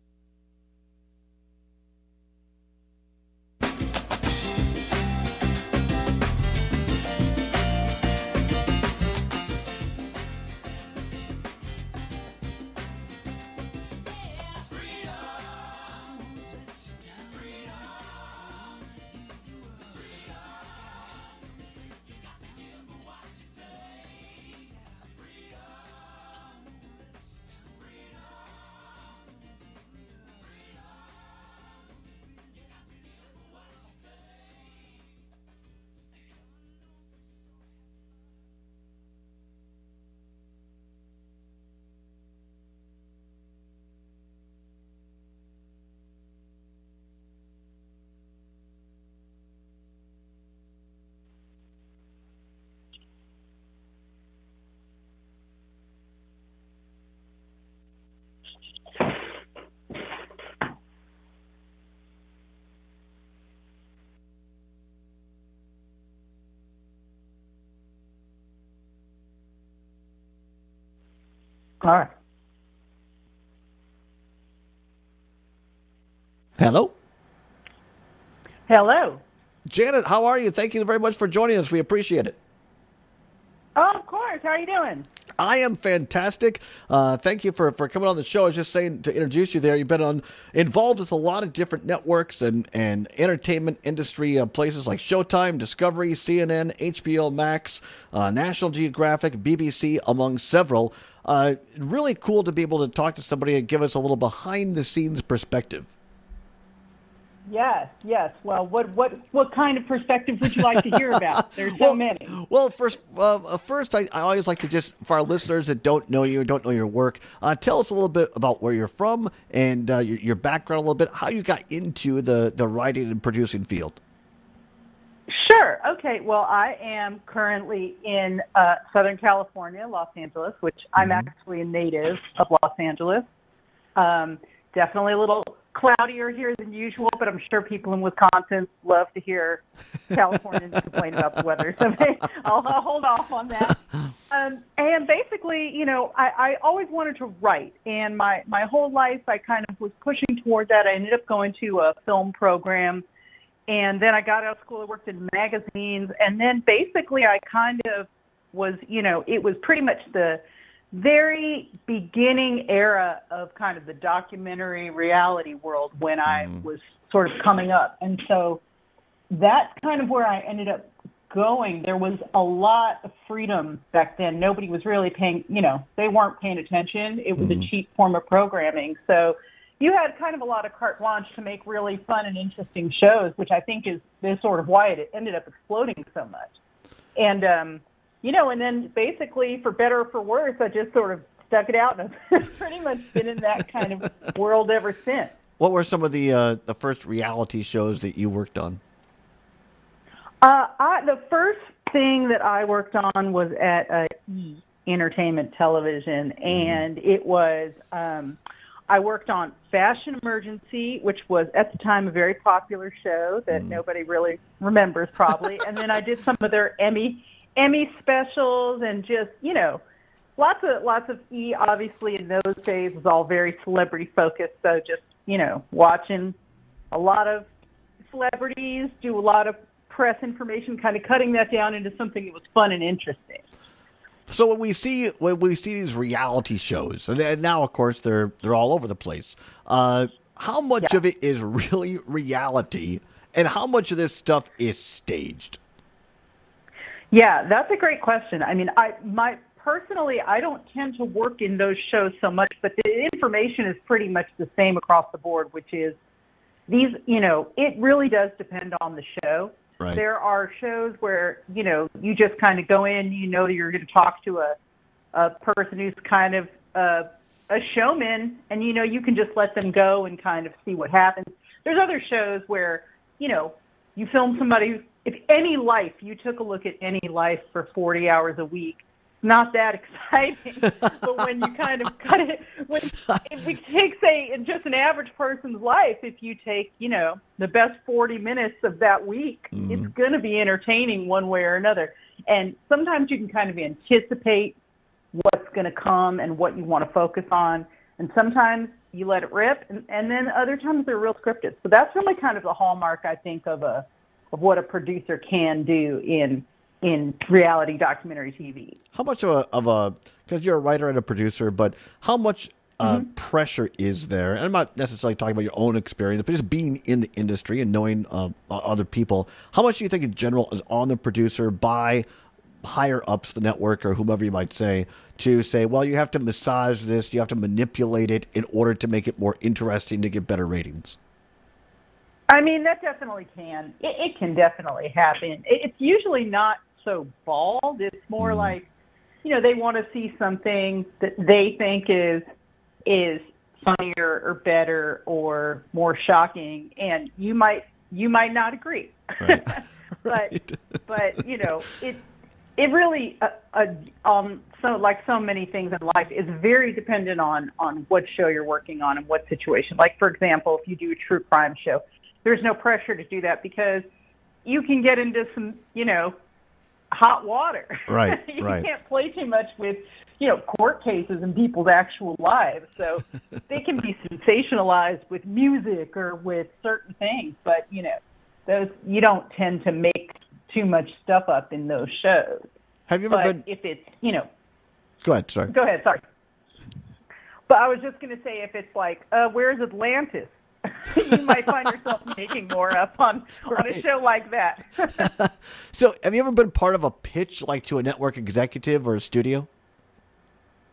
All right. Hello? Hello. Janet, how are you? Thank you very much for joining us. We appreciate it. Oh, of course. How are you doing? I am fantastic. Uh, thank you for, for coming on the show. I was just saying to introduce you there. You've been on involved with a lot of different networks and, and entertainment industry uh, places like Showtime, Discovery, C N N, H B O Max, uh, National Geographic, B B C, among several. Uh, really cool to be able to talk to somebody and give us a little behind-the-scenes perspective. Yes, yes. Well, what what what kind of perspective would you like to hear about? There's so well, many. Well, first, uh, first, I, I always like to just, for our listeners that don't know you, don't know your work, uh, tell us a little bit about where you're from and uh, your, your background a little bit, how you got into the, the writing and producing field. Sure. Okay. Well, I am currently in uh, Southern California, Los Angeles, which I'm Mm-hmm. actually a native of Los Angeles. Um, definitely a little cloudier here than usual, but I'm sure people in Wisconsin love to hear Californians complain about the weather. So I'll, I'll hold off on that. Um, and basically, you know, I, I always wanted to write, and my, my whole life I kind of was pushing toward that. I ended up going to a film program, and then I got out of school. I worked in magazines, and then basically I kind of was, you know, it was pretty much the very beginning era of kind of the documentary reality world when I was sort of coming up. And so that's kind of where I ended up going. There was a lot of freedom back then. Nobody was really paying, you know, they weren't paying attention. It was mm-hmm. a cheap form of programming. So you had kind of a lot of carte blanche to make really fun and interesting shows, which I think is, is sort of why it ended up exploding so much. And, um, you know, and then basically, for better or for worse, I just sort of stuck it out, and I've pretty much been in that kind of world ever since. What were some of the uh, the first reality shows that you worked on? Uh, I, the first thing that I worked on was at uh, E! Entertainment Television, and mm. it was, um, I worked on Fashion Emergency, which was at the time a very popular show that mm. nobody really remembers probably, and then I did some of their Emmy Emmy specials and just, you know, lots of lots of E! Obviously in those days was all very celebrity focused. So just, you know, watching a lot of celebrities do a lot of press information, kind of cutting that down into something that was fun and interesting. So when we see when we see these reality shows, and now of course they're they're all over the place. Uh, how much yeah. of it is really reality, and how much of this stuff is staged? Yeah, that's a great question. I mean, I my personally, I don't tend to work in those shows so much, but the information is pretty much the same across the board, which is these, you know, it really does depend on the show. Right. There are shows where, you know, you just kind of go in, you know, you're going to talk to a, a person who's kind of uh, a showman, and, you know, you can just let them go and kind of see what happens. There's other shows where, you know, you film somebody who's, if any life, you took a look at any life for forty hours a week, not that exciting. But when you kind of cut it, when if we take, say, just an average person's life, if you take, you know, the best forty minutes of that week, mm-hmm. it's going to be entertaining one way or another. And sometimes you can kind of anticipate what's going to come and what you want to focus on. And sometimes you let it rip, and, and then other times they're real scripted. So that's really kind of the hallmark, I think, of a of what a producer can do in in reality documentary T V. How much of a, of a because you're a writer and a producer, but how much uh, mm-hmm. pressure is there? And I'm not necessarily talking about your own experience, but just being in the industry and knowing uh, other people. How much do you think in general is on the producer by higher ups, the network or whomever you might say, to say, well, you have to massage this, you have to manipulate it in order to make it more interesting to get better ratings? I mean, that definitely can. It, it can definitely happen. It, it's usually not so bald. It's more mm. like, you know, they want to see something that they think is is funnier or better or more shocking, and you might you might not agree. Right. but right. but you know, it it really uh, uh, um so like so many things in life is very dependent on on what show you're working on and what situation. Like, for example, if you do a true crime show, there's no pressure to do that because you can get into some, you know, hot water. Right, you right. can't play too much with, you know, court cases and people's actual lives. So they can be sensationalized with music or with certain things. But, you know, those you don't tend to make too much stuff up in those shows. Have you ever but been... if it's, you know... Go ahead, sorry. Go ahead, sorry. But I was just going to say if it's like, uh, where's Atlantis? You might find yourself making more up on, right. on a show like that. So have you ever been part of a pitch, like to a network executive or a studio?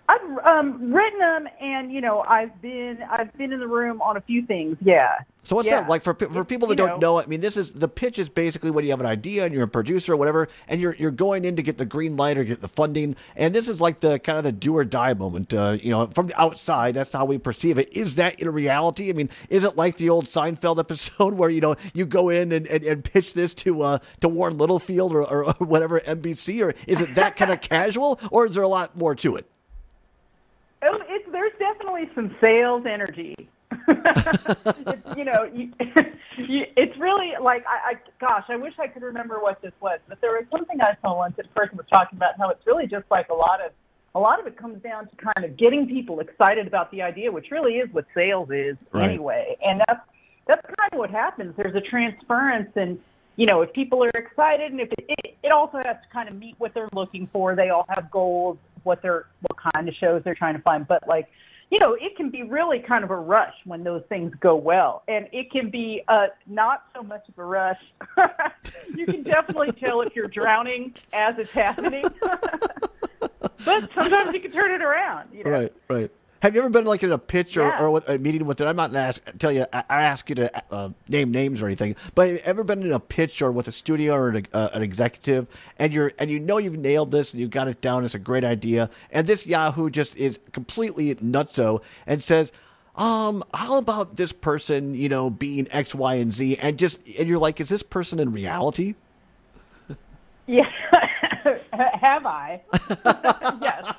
I've um, written them, and you know, I've been I've been in the room on a few things. Yeah. So what's yeah. that like for for people that you don't know, know? I mean, this is the pitch is basically when you have an idea and you're a producer or whatever, and you're you're going in to get the green light or get the funding, and this is like the kind of the do or die moment. Uh, you know, from the outside, that's how we perceive it. Is that in reality? I mean, is it like the old Seinfeld episode where you know you go in and, and, and pitch this to uh, to Warren Littlefield or, or whatever N B C, or is it that kind of casual, or is there a lot more to it? Oh, it's, there's definitely some sales energy. it's, you know, you, you, it's really like, I, I, gosh, I wish I could remember what this was, but there was something I saw once that a person was talking about how it's really just like a lot of, a lot of it comes down to kind of getting people excited about the idea, which really is what sales is Right. anyway. And that's, that's kind of what happens. There's a transference, and, you know, if people are excited, and if it, it, it also has to kind of meet what they're looking for. They all have goals, what they're, what kind of shows they're trying to find. But like, you know, it can be really kind of a rush when those things go well, and it can be uh, not so much of a rush. You can definitely tell if you're drowning as it's happening, but sometimes you can turn it around. You know? Right, right. Have you ever been like in a pitch or, Yeah. or with- a meeting with it? I'm not going to ask, tell you, I I ask you to uh, name names or anything, but have you ever been in a pitch or with a studio or an, uh, an executive, and you're and you know you've nailed this and you've got it down, it's a great idea, and this Yahoo just is completely nutso and says, um, how about this person, you know, being X, Y, and Z, and just and you're like, is this person in reality? Yeah. Have I? Yes.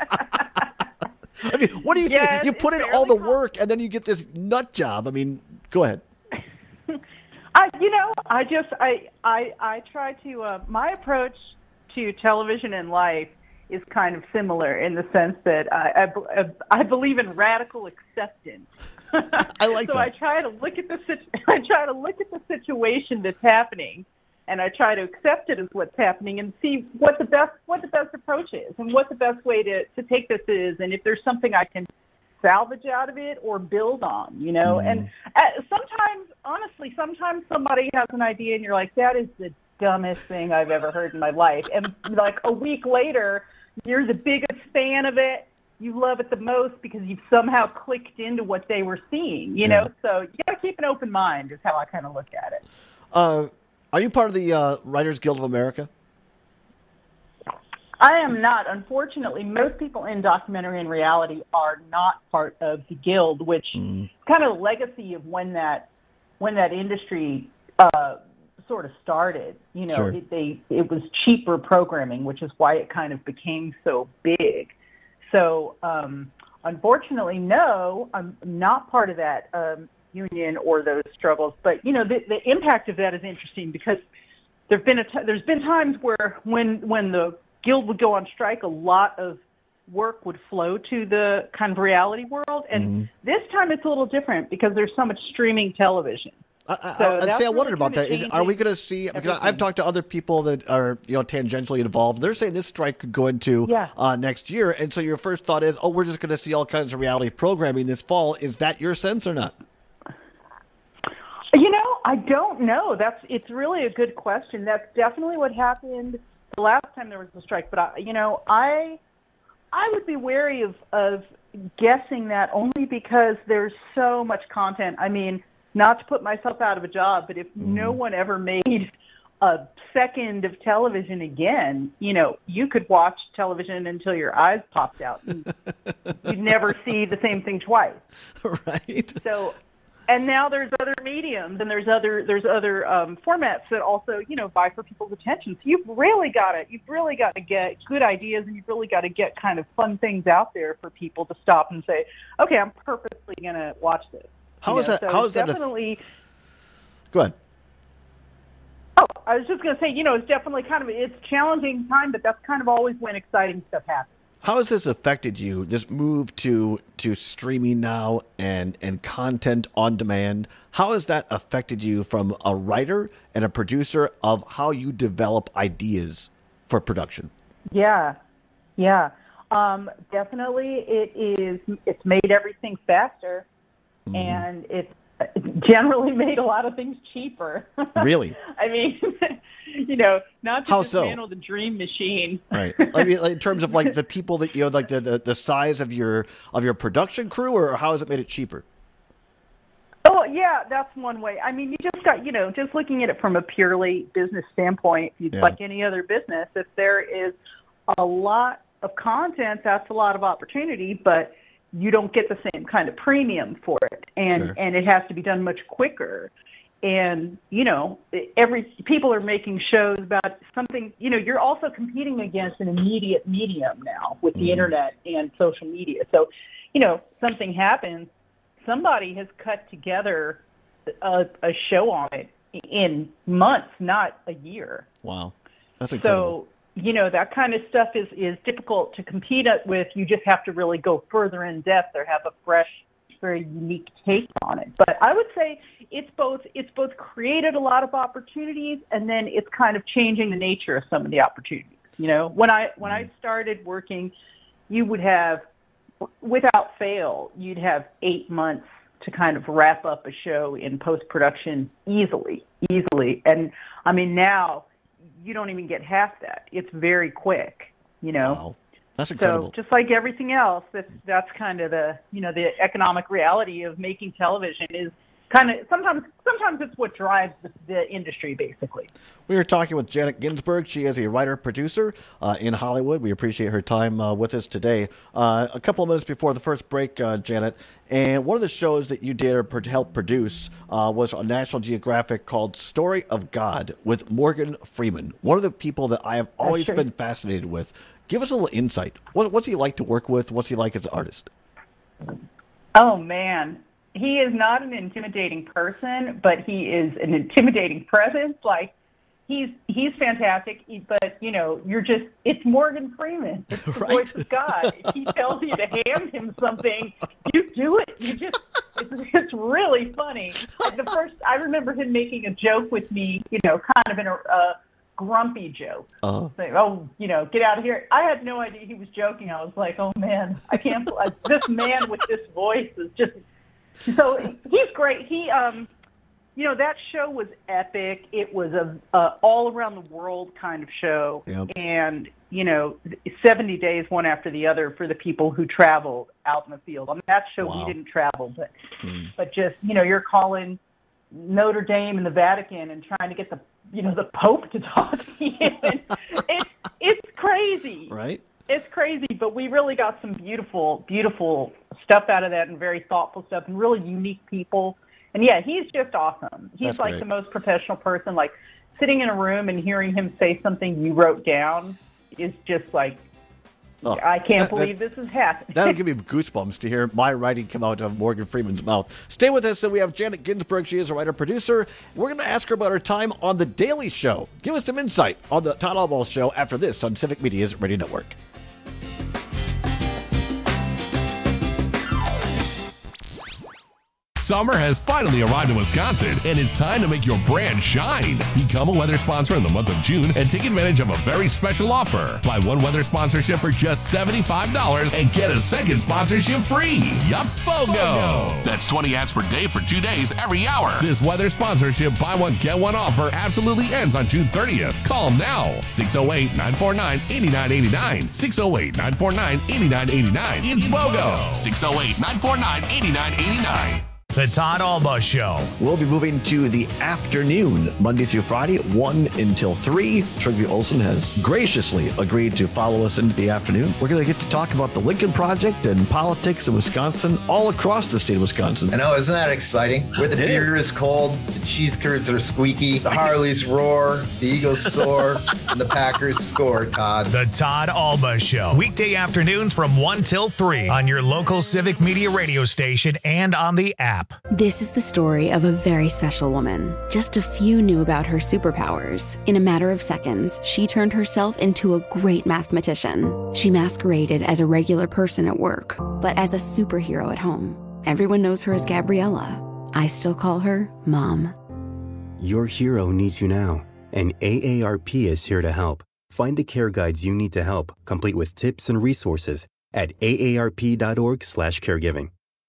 I mean, what do you Yes, you put in it's all the fairly work and then you get this nut job? I mean, go ahead. I, you know, I just, I, I, I try to, uh, my approach to television and life is kind of similar in the sense that I, I, I believe in radical acceptance. I like so that. I try to look at the, sit- I try to look at the situation that's happening, and I try to accept it as what's happening and see what the best, what the best approach is and what the best way to, to take this is, and if there's something I can salvage out of it or build on, you know. Mm. And uh, sometimes, honestly, sometimes somebody has an idea and you're like, that is the dumbest thing I've ever heard in my life. And like a week later, you're the biggest fan of it. You love it the most because you've somehow clicked into what they were seeing, you know. So you got to keep an open mind is how I kind of look at it. Uh, are you part of the uh, Writers Guild of America? I am not. Unfortunately, most people in documentary and reality are not part of the guild, which Mm. kind of legacy of when that when that industry uh, sort of started. You know, Sure. it, they it was cheaper programming, which is why it kind of became so big. So, um, unfortunately, no, I'm not part of that um, union or those struggles. But you know, the, the impact of that is interesting because there've been a t- there's been times where when when the guild would go on strike, a lot of work would flow to the kind of reality world. And Mm-hmm. this time it's a little different because there's so much streaming television. I, So I, I'd that's say I really wondered about kinda that. Is, are we changing going to see? Because I've everything. talked to other people that are, you know, tangentially involved. They're saying this strike could go into Yeah. uh, next year, and so your first thought is, oh, we're just going to see all kinds of reality programming this fall. Is that your sense or not? You know, I don't know. That's it's really a good question. That's definitely what happened the last time there was a strike. But I, you know, I I would be wary of of guessing that only because there's so much content. I mean, not to put myself out of a job, but if no one ever made a second of television again, you know, you could watch television until your eyes popped out. And you'd never see the same thing twice. Right. So, and now there's other mediums and there's other there's other um, formats that also, you know, vie for people's attention. So you've really got to you've really got to get good ideas, and you've really got to get kind of fun things out there for people to stop and say, okay, I'm purposely going to watch this. How You is know, that? so How is that? A, definitely. go ahead. Oh, I was just going to say, you know, it's definitely kind of it's a challenging time, but that's kind of always when exciting stuff happens. How has this affected you? This move to to streaming now and and content on demand. How has that affected you from a writer and a producer of how you develop ideas for production? Yeah, yeah, um, definitely. It is. It's made everything faster, Mm-hmm. and it's generally made a lot of things cheaper. Really? I mean, you know, not to How so? dismantle the dream machine. Right. I mean, like, in terms of like the people that you know, like the, the the size of your of your production crew, or how has it made it cheaper? Oh, yeah, that's one way. I mean, you just got, you know, just looking at it from a purely business standpoint, Yeah. like any other business, if there is a lot of content, that's a lot of opportunity, but you don't get the same kind of premium for it. And, Sure. and it has to be done much quicker. And, you know, every people are making shows about something, you know, you're also competing against an immediate medium now with the Mhm. internet and social media. So, you know, something happens, somebody has cut together a, a show on it in months, not a year. Wow, that's incredible. So, you know, that kind of stuff is, is difficult to compete with. You just have to really go further in depth or have a fresh, very unique take on it. But I would say it's both it's both created a lot of opportunities, and then it's kind of changing the nature of some of the opportunities. You know, when I when I started working, you would have, without fail, you'd have eight months to kind of wrap up a show in post-production easily, easily. And, I mean, now you don't even get half that. It's very quick, you know. Wow. That's incredible. So just like everything else, that's, that's kind of the, you know, the economic reality of making television is kind of, sometimes sometimes it's what drives the, the industry, basically. We are talking with Janet Ginsburg. She is a writer-producer uh, in Hollywood. We appreciate her time uh, with us today. Uh, a couple of minutes before the first break, uh, Janet, and one of the shows that you did or pro- helped produce uh, was on National Geographic called Story of God with Morgan Freeman, one of the people that I have always true. been fascinated with. Give us a little insight. What, what's he like to work with? What's he like as an artist? Oh, man. He is not an intimidating person, but he is an intimidating presence. Like, he's he's fantastic, he- but, you know, you're just, it's Morgan Freeman. It's the voice of God. If he tells you to hand him something, you do it. You just, it's, it's really funny. Like the first, I remember him making a joke with me, you know, kind of in a uh, grumpy joke. Uh-huh. Saying, oh, you know, get out of here. I had no idea he was joking. I was like, oh, man, I can't, bel- this man with this voice is just, so he's great. He, um, you know, that show was epic. It was a, a all around the world kind of show, Yep. and you know, seventy days one after the other for the people who traveled out in the field. On that show, Wow. we didn't travel, but Hmm. but just you know, you're calling Notre Dame and the Vatican and trying to get the you know the Pope to talk to you. And it's it's crazy. Right? It's crazy, but we really got some beautiful, beautiful stuff out of that and very thoughtful stuff and really unique people. And, yeah, he's just awesome. He's That's like great. the most professional person. Like, sitting in a room and hearing him say something you wrote down is just like, Oh, I can't that- believe that- this is happening. That'll give me goosebumps to hear my writing come out of Morgan Freeman's mouth. Stay with us. So we have Janet Ginsburg. She is a writer-producer. We're going to ask her about her time on The Daily Show. Give us some insight on the Todd Albaugh Show after this on Civic Media's Radio Network. Summer has finally arrived in Wisconsin, and it's time to make your brand shine. Become a weather sponsor in the month of June and take advantage of a very special offer. Buy one weather sponsorship for just seventy-five dollars and get a second sponsorship free. Yup, BOGO! That's twenty ads per day for two days every hour. This weather sponsorship buy one, get one offer absolutely ends on June thirtieth. Call now, six oh eight, nine four nine, eight nine eight nine. six oh eight, nine four nine, eight nine eight nine. It's BOGO! six oh eight, nine four nine, eight nine eight nine. The Todd Albaugh Show. We'll be moving to the afternoon, Monday through Friday, one until three. Trygve Olsen has graciously agreed to follow us into the afternoon. We're going to get to talk about the Lincoln Project and politics in Wisconsin, all across the state of Wisconsin. I know, isn't that exciting? Where the beer is cold, the cheese curds are squeaky, the Harleys roar, the Eagles soar, and the Packers score, Todd. The Todd Albaugh Show. Weekday afternoons from one till three on your local Civic Media radio station and on the app. This is the story of a very special woman. Just a few knew about her superpowers. In a matter of seconds, she turned herself into a great mathematician. She masqueraded as a regular person at work, but as a superhero at home. Everyone knows her as Gabriella. I still call her Mom. Your hero needs you now, and A A R P is here to help. Find the care guides you need to help, complete with tips and resources at A A R P dot org slash caregiving.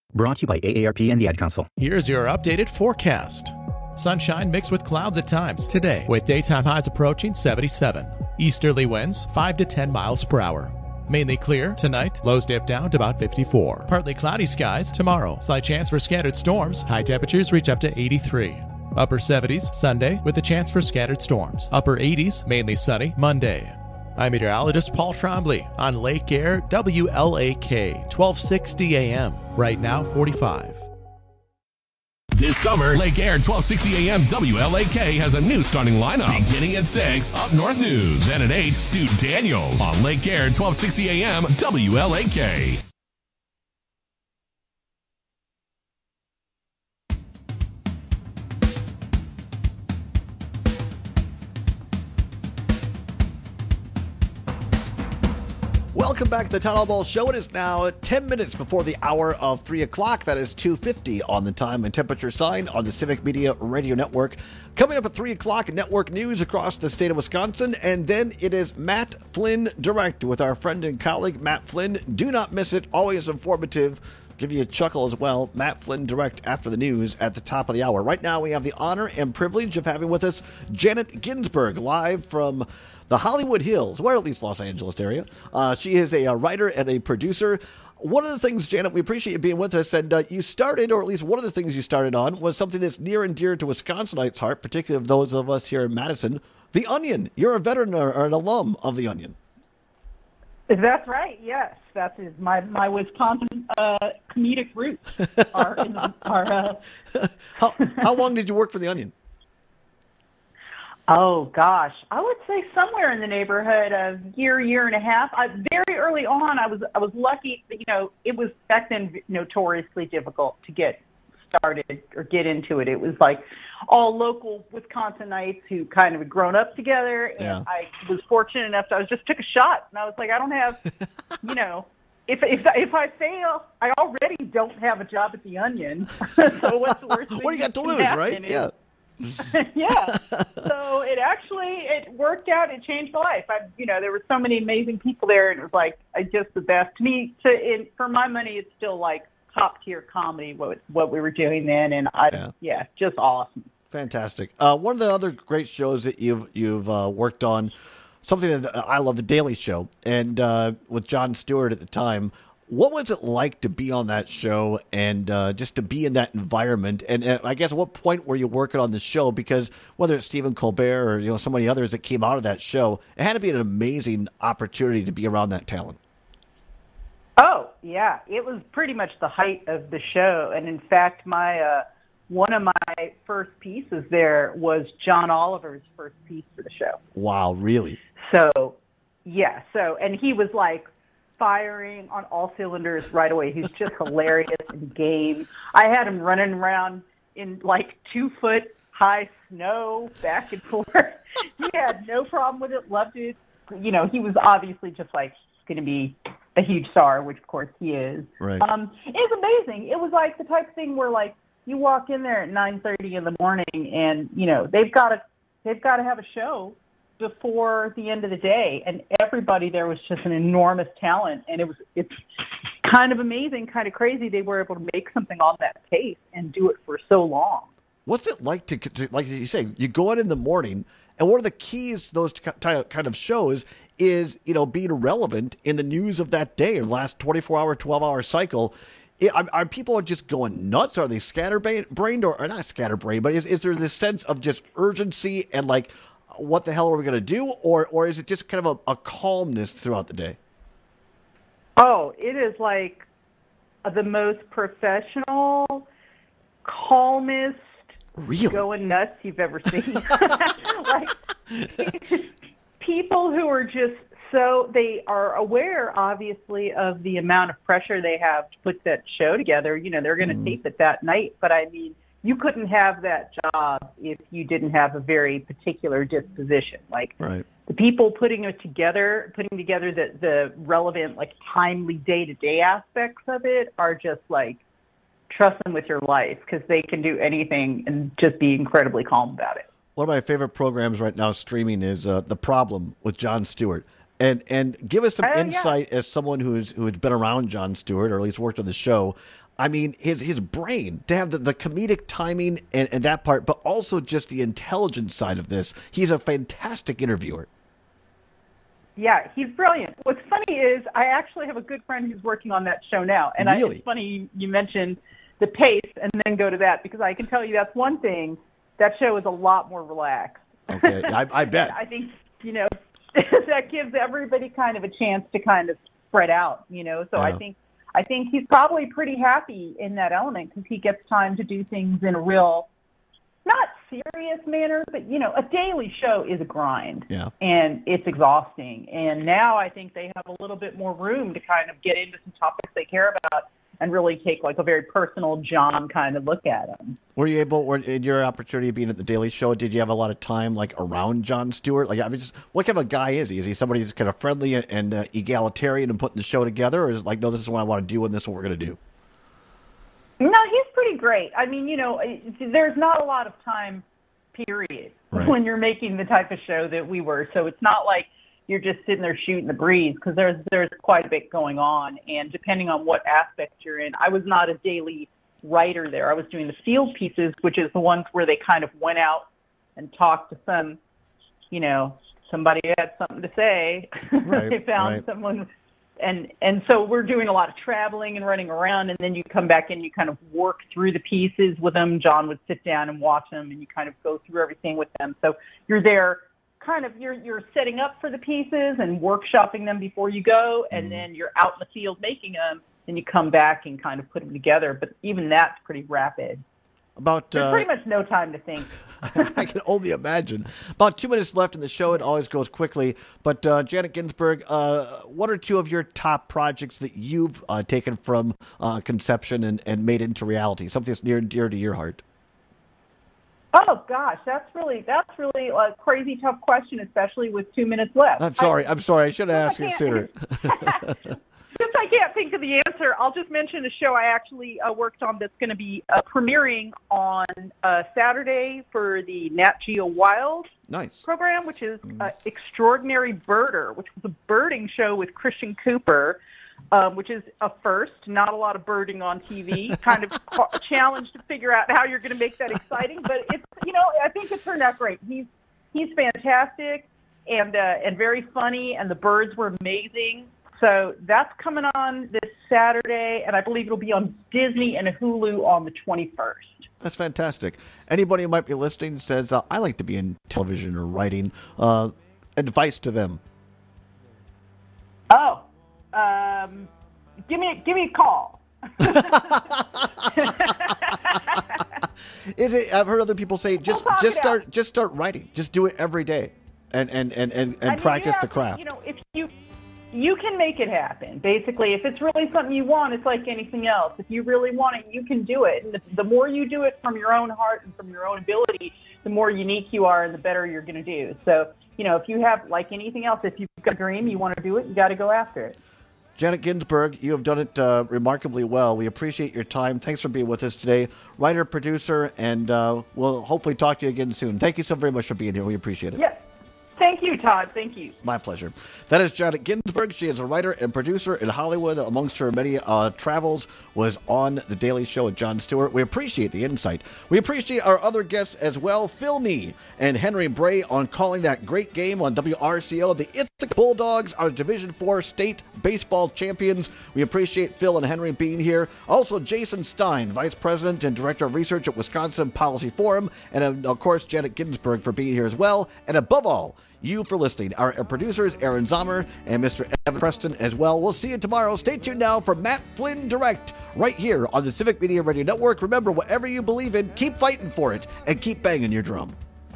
Brought to you by A A R P and the Ad Council. Here's your updated forecast. Sunshine mixed with clouds at times today, with daytime highs approaching seventy-seven. Easterly winds five to ten miles per hour. Mainly clear tonight, lows dip down to about fifty-four. Partly cloudy skies tomorrow. Slight chance for scattered storms. High temperatures reach up to eighty-three. Upper seventies Sunday with a chance for scattered storms. Upper eighties, mainly sunny Monday. I'm meteorologist Paul Trombley on Lake Air W L A K, twelve sixty A M. Right now, forty-five. This summer, Lake Air twelve sixty A M W L A K has a new starting lineup. Beginning at six, Up North News. And at eight, Stu Daniels on Lake Air twelve sixty A M W L A K. Welcome back to the Town Hall Ball Show. It is now ten minutes before the hour of three o'clock. That is two fifty on the time and temperature sign on the Civic Media Radio Network. Coming up at three o'clock, network news across the state of Wisconsin. And then it is Matt Flynn Direct with our friend and colleague, Matt Flynn. Do not miss it. Always informative. Give you a chuckle as well. Matt Flynn Direct after the news at the top of the hour. Right now, we have the honor and privilege of having with us Janet Ginsburg, live from the Hollywood Hills, or at least Los Angeles area. Uh, she is a, a writer and a producer. One of the things, Janet, we appreciate you being with us, and uh, you started, or at least one of the things you started on, was something that's near and dear to Wisconsinites' heart, particularly of those of us here in Madison, The Onion. You're a veteran or, or an alum of The Onion. That's right, yes. That's my, my Wisconsin uh, comedic roots are in the, are, uh... how, how long did you work for The Onion? Oh, gosh. I would say somewhere in the neighborhood of year, year and a half. I, very early on, I was I was lucky. You know, it was back then notoriously difficult to get started or get into it. It was like all local Wisconsinites who kind of had grown up together. And yeah. I was fortunate enough to, I was just took a shot. And I was like, I don't have, you know, if if if I fail, I already don't have a job at The Onion. So what's the worst thing? What do you got to lose, right? Is, yeah. yeah. So it actually, it worked out. It changed my life. I, you know, there were so many amazing people there, and it was like, I just the best. To me, to in, for my money, it's still like top tier comedy. What what we were doing then, and I, yeah, yeah just awesome. Fantastic. Uh, one of the other great shows that you've you've uh, worked on, something that I love, The Daily Show, and uh, with Jon Stewart at the time. What was it like to be on that show and uh, just to be in that environment? And uh, I guess at what point were you working on the show? Because whether it's Stephen Colbert or you know so many others that came out of that show, it had to be an amazing opportunity to be around that talent. Oh yeah, it was pretty much the height of the show. And in fact, my uh, one of my first pieces there was John Oliver's first piece for the show. Wow, really? So yeah, so and he was like firing on all cylinders right away. He's just hilarious and game. I had him running around in like two foot high snow back and forth. He had no problem with it, loved it. You know, he was obviously just like going to be a huge star, which of course he is. Right. Um, it was amazing. It was like the type of thing where like you walk in there at nine thirty in the morning and, you know, they've got to, they've got to have a show before the end of the day, and everybody there was just an enormous talent, and it was it's kind of amazing, kind of crazy they were able to make something on that pace and do it for so long. What's it like to, to like you say, you go in in the morning, and one of the keys to those kind of shows is, you know, being relevant in the news of that day, or the last twenty-four hour, twelve hour cycle. Are, are people just going nuts? Are they scatterbrained, or, or not scatterbrained, but is, is there this sense of just urgency and like, what the hell are we going to do? Or or is it just kind of a, a calmness throughout the day? Oh, it is like the most professional, calmest, really? going nuts you've ever seen. Like people who are just so, they are aware, obviously, of the amount of pressure they have to put that show together. You know, they're going to mm. tape it that night. But I mean, you couldn't have that job if you didn't have a very particular disposition. Like right. the people putting it together, putting together the, the relevant, like timely day-to-day aspects of it are just like, trust them with your life because they can do anything and just be incredibly calm about it. One of my favorite programs right now streaming is uh, The Problem with Jon Stewart. And and give us some oh, insight yeah. as someone who's who has been around Jon Stewart, or at least worked on the show. I mean, his his brain, to have the, the comedic timing and, and that part, but also just the intelligence side of this. He's a fantastic interviewer. Yeah, he's brilliant. What's funny is I actually have a good friend who's working on that show now. And Really? I, it's funny you, you mentioned the pace and then go to that, because I can tell you that's one thing. That show is a lot more relaxed. Okay, I, I bet. I think, you know, that gives everybody kind of a chance to kind of spread out, you know. So I Yeah. think I think he's probably pretty happy in that element, because he gets time to do things in a real, not serious manner, but, you know, a daily show is a grind. Yeah. And it's exhausting. And now I think they have a little bit more room to kind of get into some topics they care about and really take like a very personal John kind of look at them. Were you able, or in your opportunity of being at the Daily Show, did you have a lot of time like around Jon Stewart? Like, I mean, just, what kind of a guy is he? Is he somebody who's kind of friendly and, and uh, egalitarian and putting the show together, or is it like, no, this is what I want to do and this is what we're going to do? No, he's pretty great. I mean, you know, there's not a lot of time, period, Right. when you're making the type of show that we were. So it's not like you're just sitting there shooting the breeze, because there's there's quite a bit going on. And depending on what aspect you're in, I was not a daily writer there. I was doing the field pieces, which is the ones where they kind of went out and talked to some, you know, somebody who had something to say. Right, They found right. someone. And and so we're doing a lot of traveling and running around, and then you come back and you kind of work through the pieces with them. John would sit down and watch them, and you kind of go through everything with them. So you're there kind of, you're you're setting up for the pieces and workshopping them before you go, and Mm-hmm. then you're out in the field making them, and you come back and kind of put them together. But even that's pretty rapid. About There's uh, pretty much no time to think. I can only imagine. About two minutes left in the show. It always goes quickly. But uh, Janet Ginsburg, uh, what are two of your top projects that you've uh, taken from uh, conception and, and made into reality? Something that's near and dear to your heart. Oh gosh, that's really that's really a crazy tough question, especially with two minutes left. I'm sorry. I, I'm sorry. I should have asked you can't- sooner. Since I can't think of the answer, I'll just mention a show I actually uh, worked on that's going to be uh, premiering on uh, Saturday for the Nat Geo Wild Nice. program, which is uh, Extraordinary Birder, which was a birding show with Christian Cooper, um, which is a first. Not a lot of birding on T V. Kind of a challenge to figure out how you're going to make that exciting, but it's, you know, I think it turned out great. He's he's fantastic and uh, and very funny, and the birds were amazing. So that's coming on this Saturday, and I believe it'll be on Disney and Hulu on the twenty-first. That's fantastic. Anybody who might be listening says, uh, I like to be in television or writing. Uh, advice to them. Oh, um, give me give me a call. Is it? I've heard other people say just talk just it start out. just start writing. Just do it every day, and and and and, and I mean, you practice have the to- craft. You know, if you you can make it happen. Basically, if it's really something you want, it's like anything else. If you really want it, you can do it. And the, the more you do it from your own heart and from your own ability, the more unique you are and the better you're going to do. So, you know, if you have, like anything else, if you've got a dream, you want to do it, you got to go after it. Janet Ginsburg, you have done it uh, remarkably well. We appreciate your time. Thanks for being with us today. Writer, producer, and uh, we'll hopefully talk to you again soon. Thank you so very much for being here. We appreciate it. Yeah. Thank you, Todd. Thank you. My pleasure. That is Janet Ginsburg. She is a writer and producer in Hollywood. Amongst her many uh, travels was on The Daily Show with Jon Stewart. We appreciate the insight. We appreciate our other guests as well, Phil Nee and Henry Bray, on calling that great game on W R C O. The Ithaca Bulldogs are Division four state baseball champions. We appreciate Phil and Henry being here. Also, Jason Stein, Vice President and Director of Research at Wisconsin Policy Forum. And, uh, of course, Janet Ginsburg for being here as well. And above all, you for listening. Our, our producers, Aaron Zomer and Mister Evan Preston as well. We'll see you tomorrow. Stay tuned now for Matt Flynn Direct right here on the Civic Media Radio Network. Remember, whatever you believe in, keep fighting for it and keep banging your drum.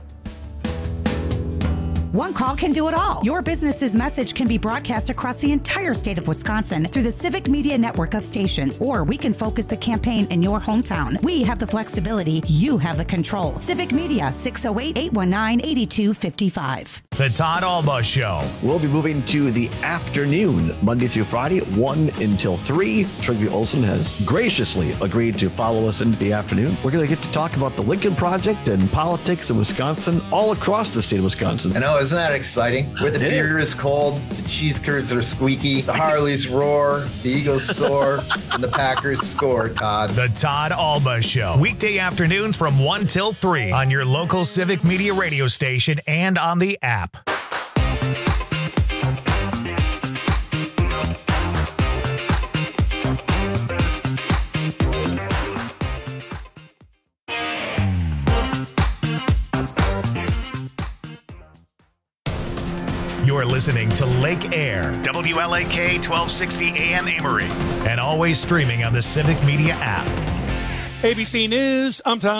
One call can do it all. Your business's message can be broadcast across the entire state of Wisconsin through the Civic Media network of stations, or we can focus the campaign in your hometown. We have the flexibility. You have the control. Civic Media, six oh eight, eight one nine, eight two five five. The Todd Alba Show. We'll be moving to the afternoon, Monday through Friday, one until three. Trygve Olsen has graciously agreed to follow us into the afternoon. We're going to get to talk about the Lincoln Project and politics in Wisconsin, all across the state of Wisconsin. I know isn't that exciting? Where the beer is cold, the cheese curds are squeaky, the Harleys roar, the Eagles soar, and the Packers score, Todd. The Todd Alba Show. Weekday afternoons from one till three on your local Civic Media radio station and on the app. You're listening to Lake Air, W L A K twelve sixty A M Amory, and always streaming on the Civic Media app. A B C News, I'm Tom.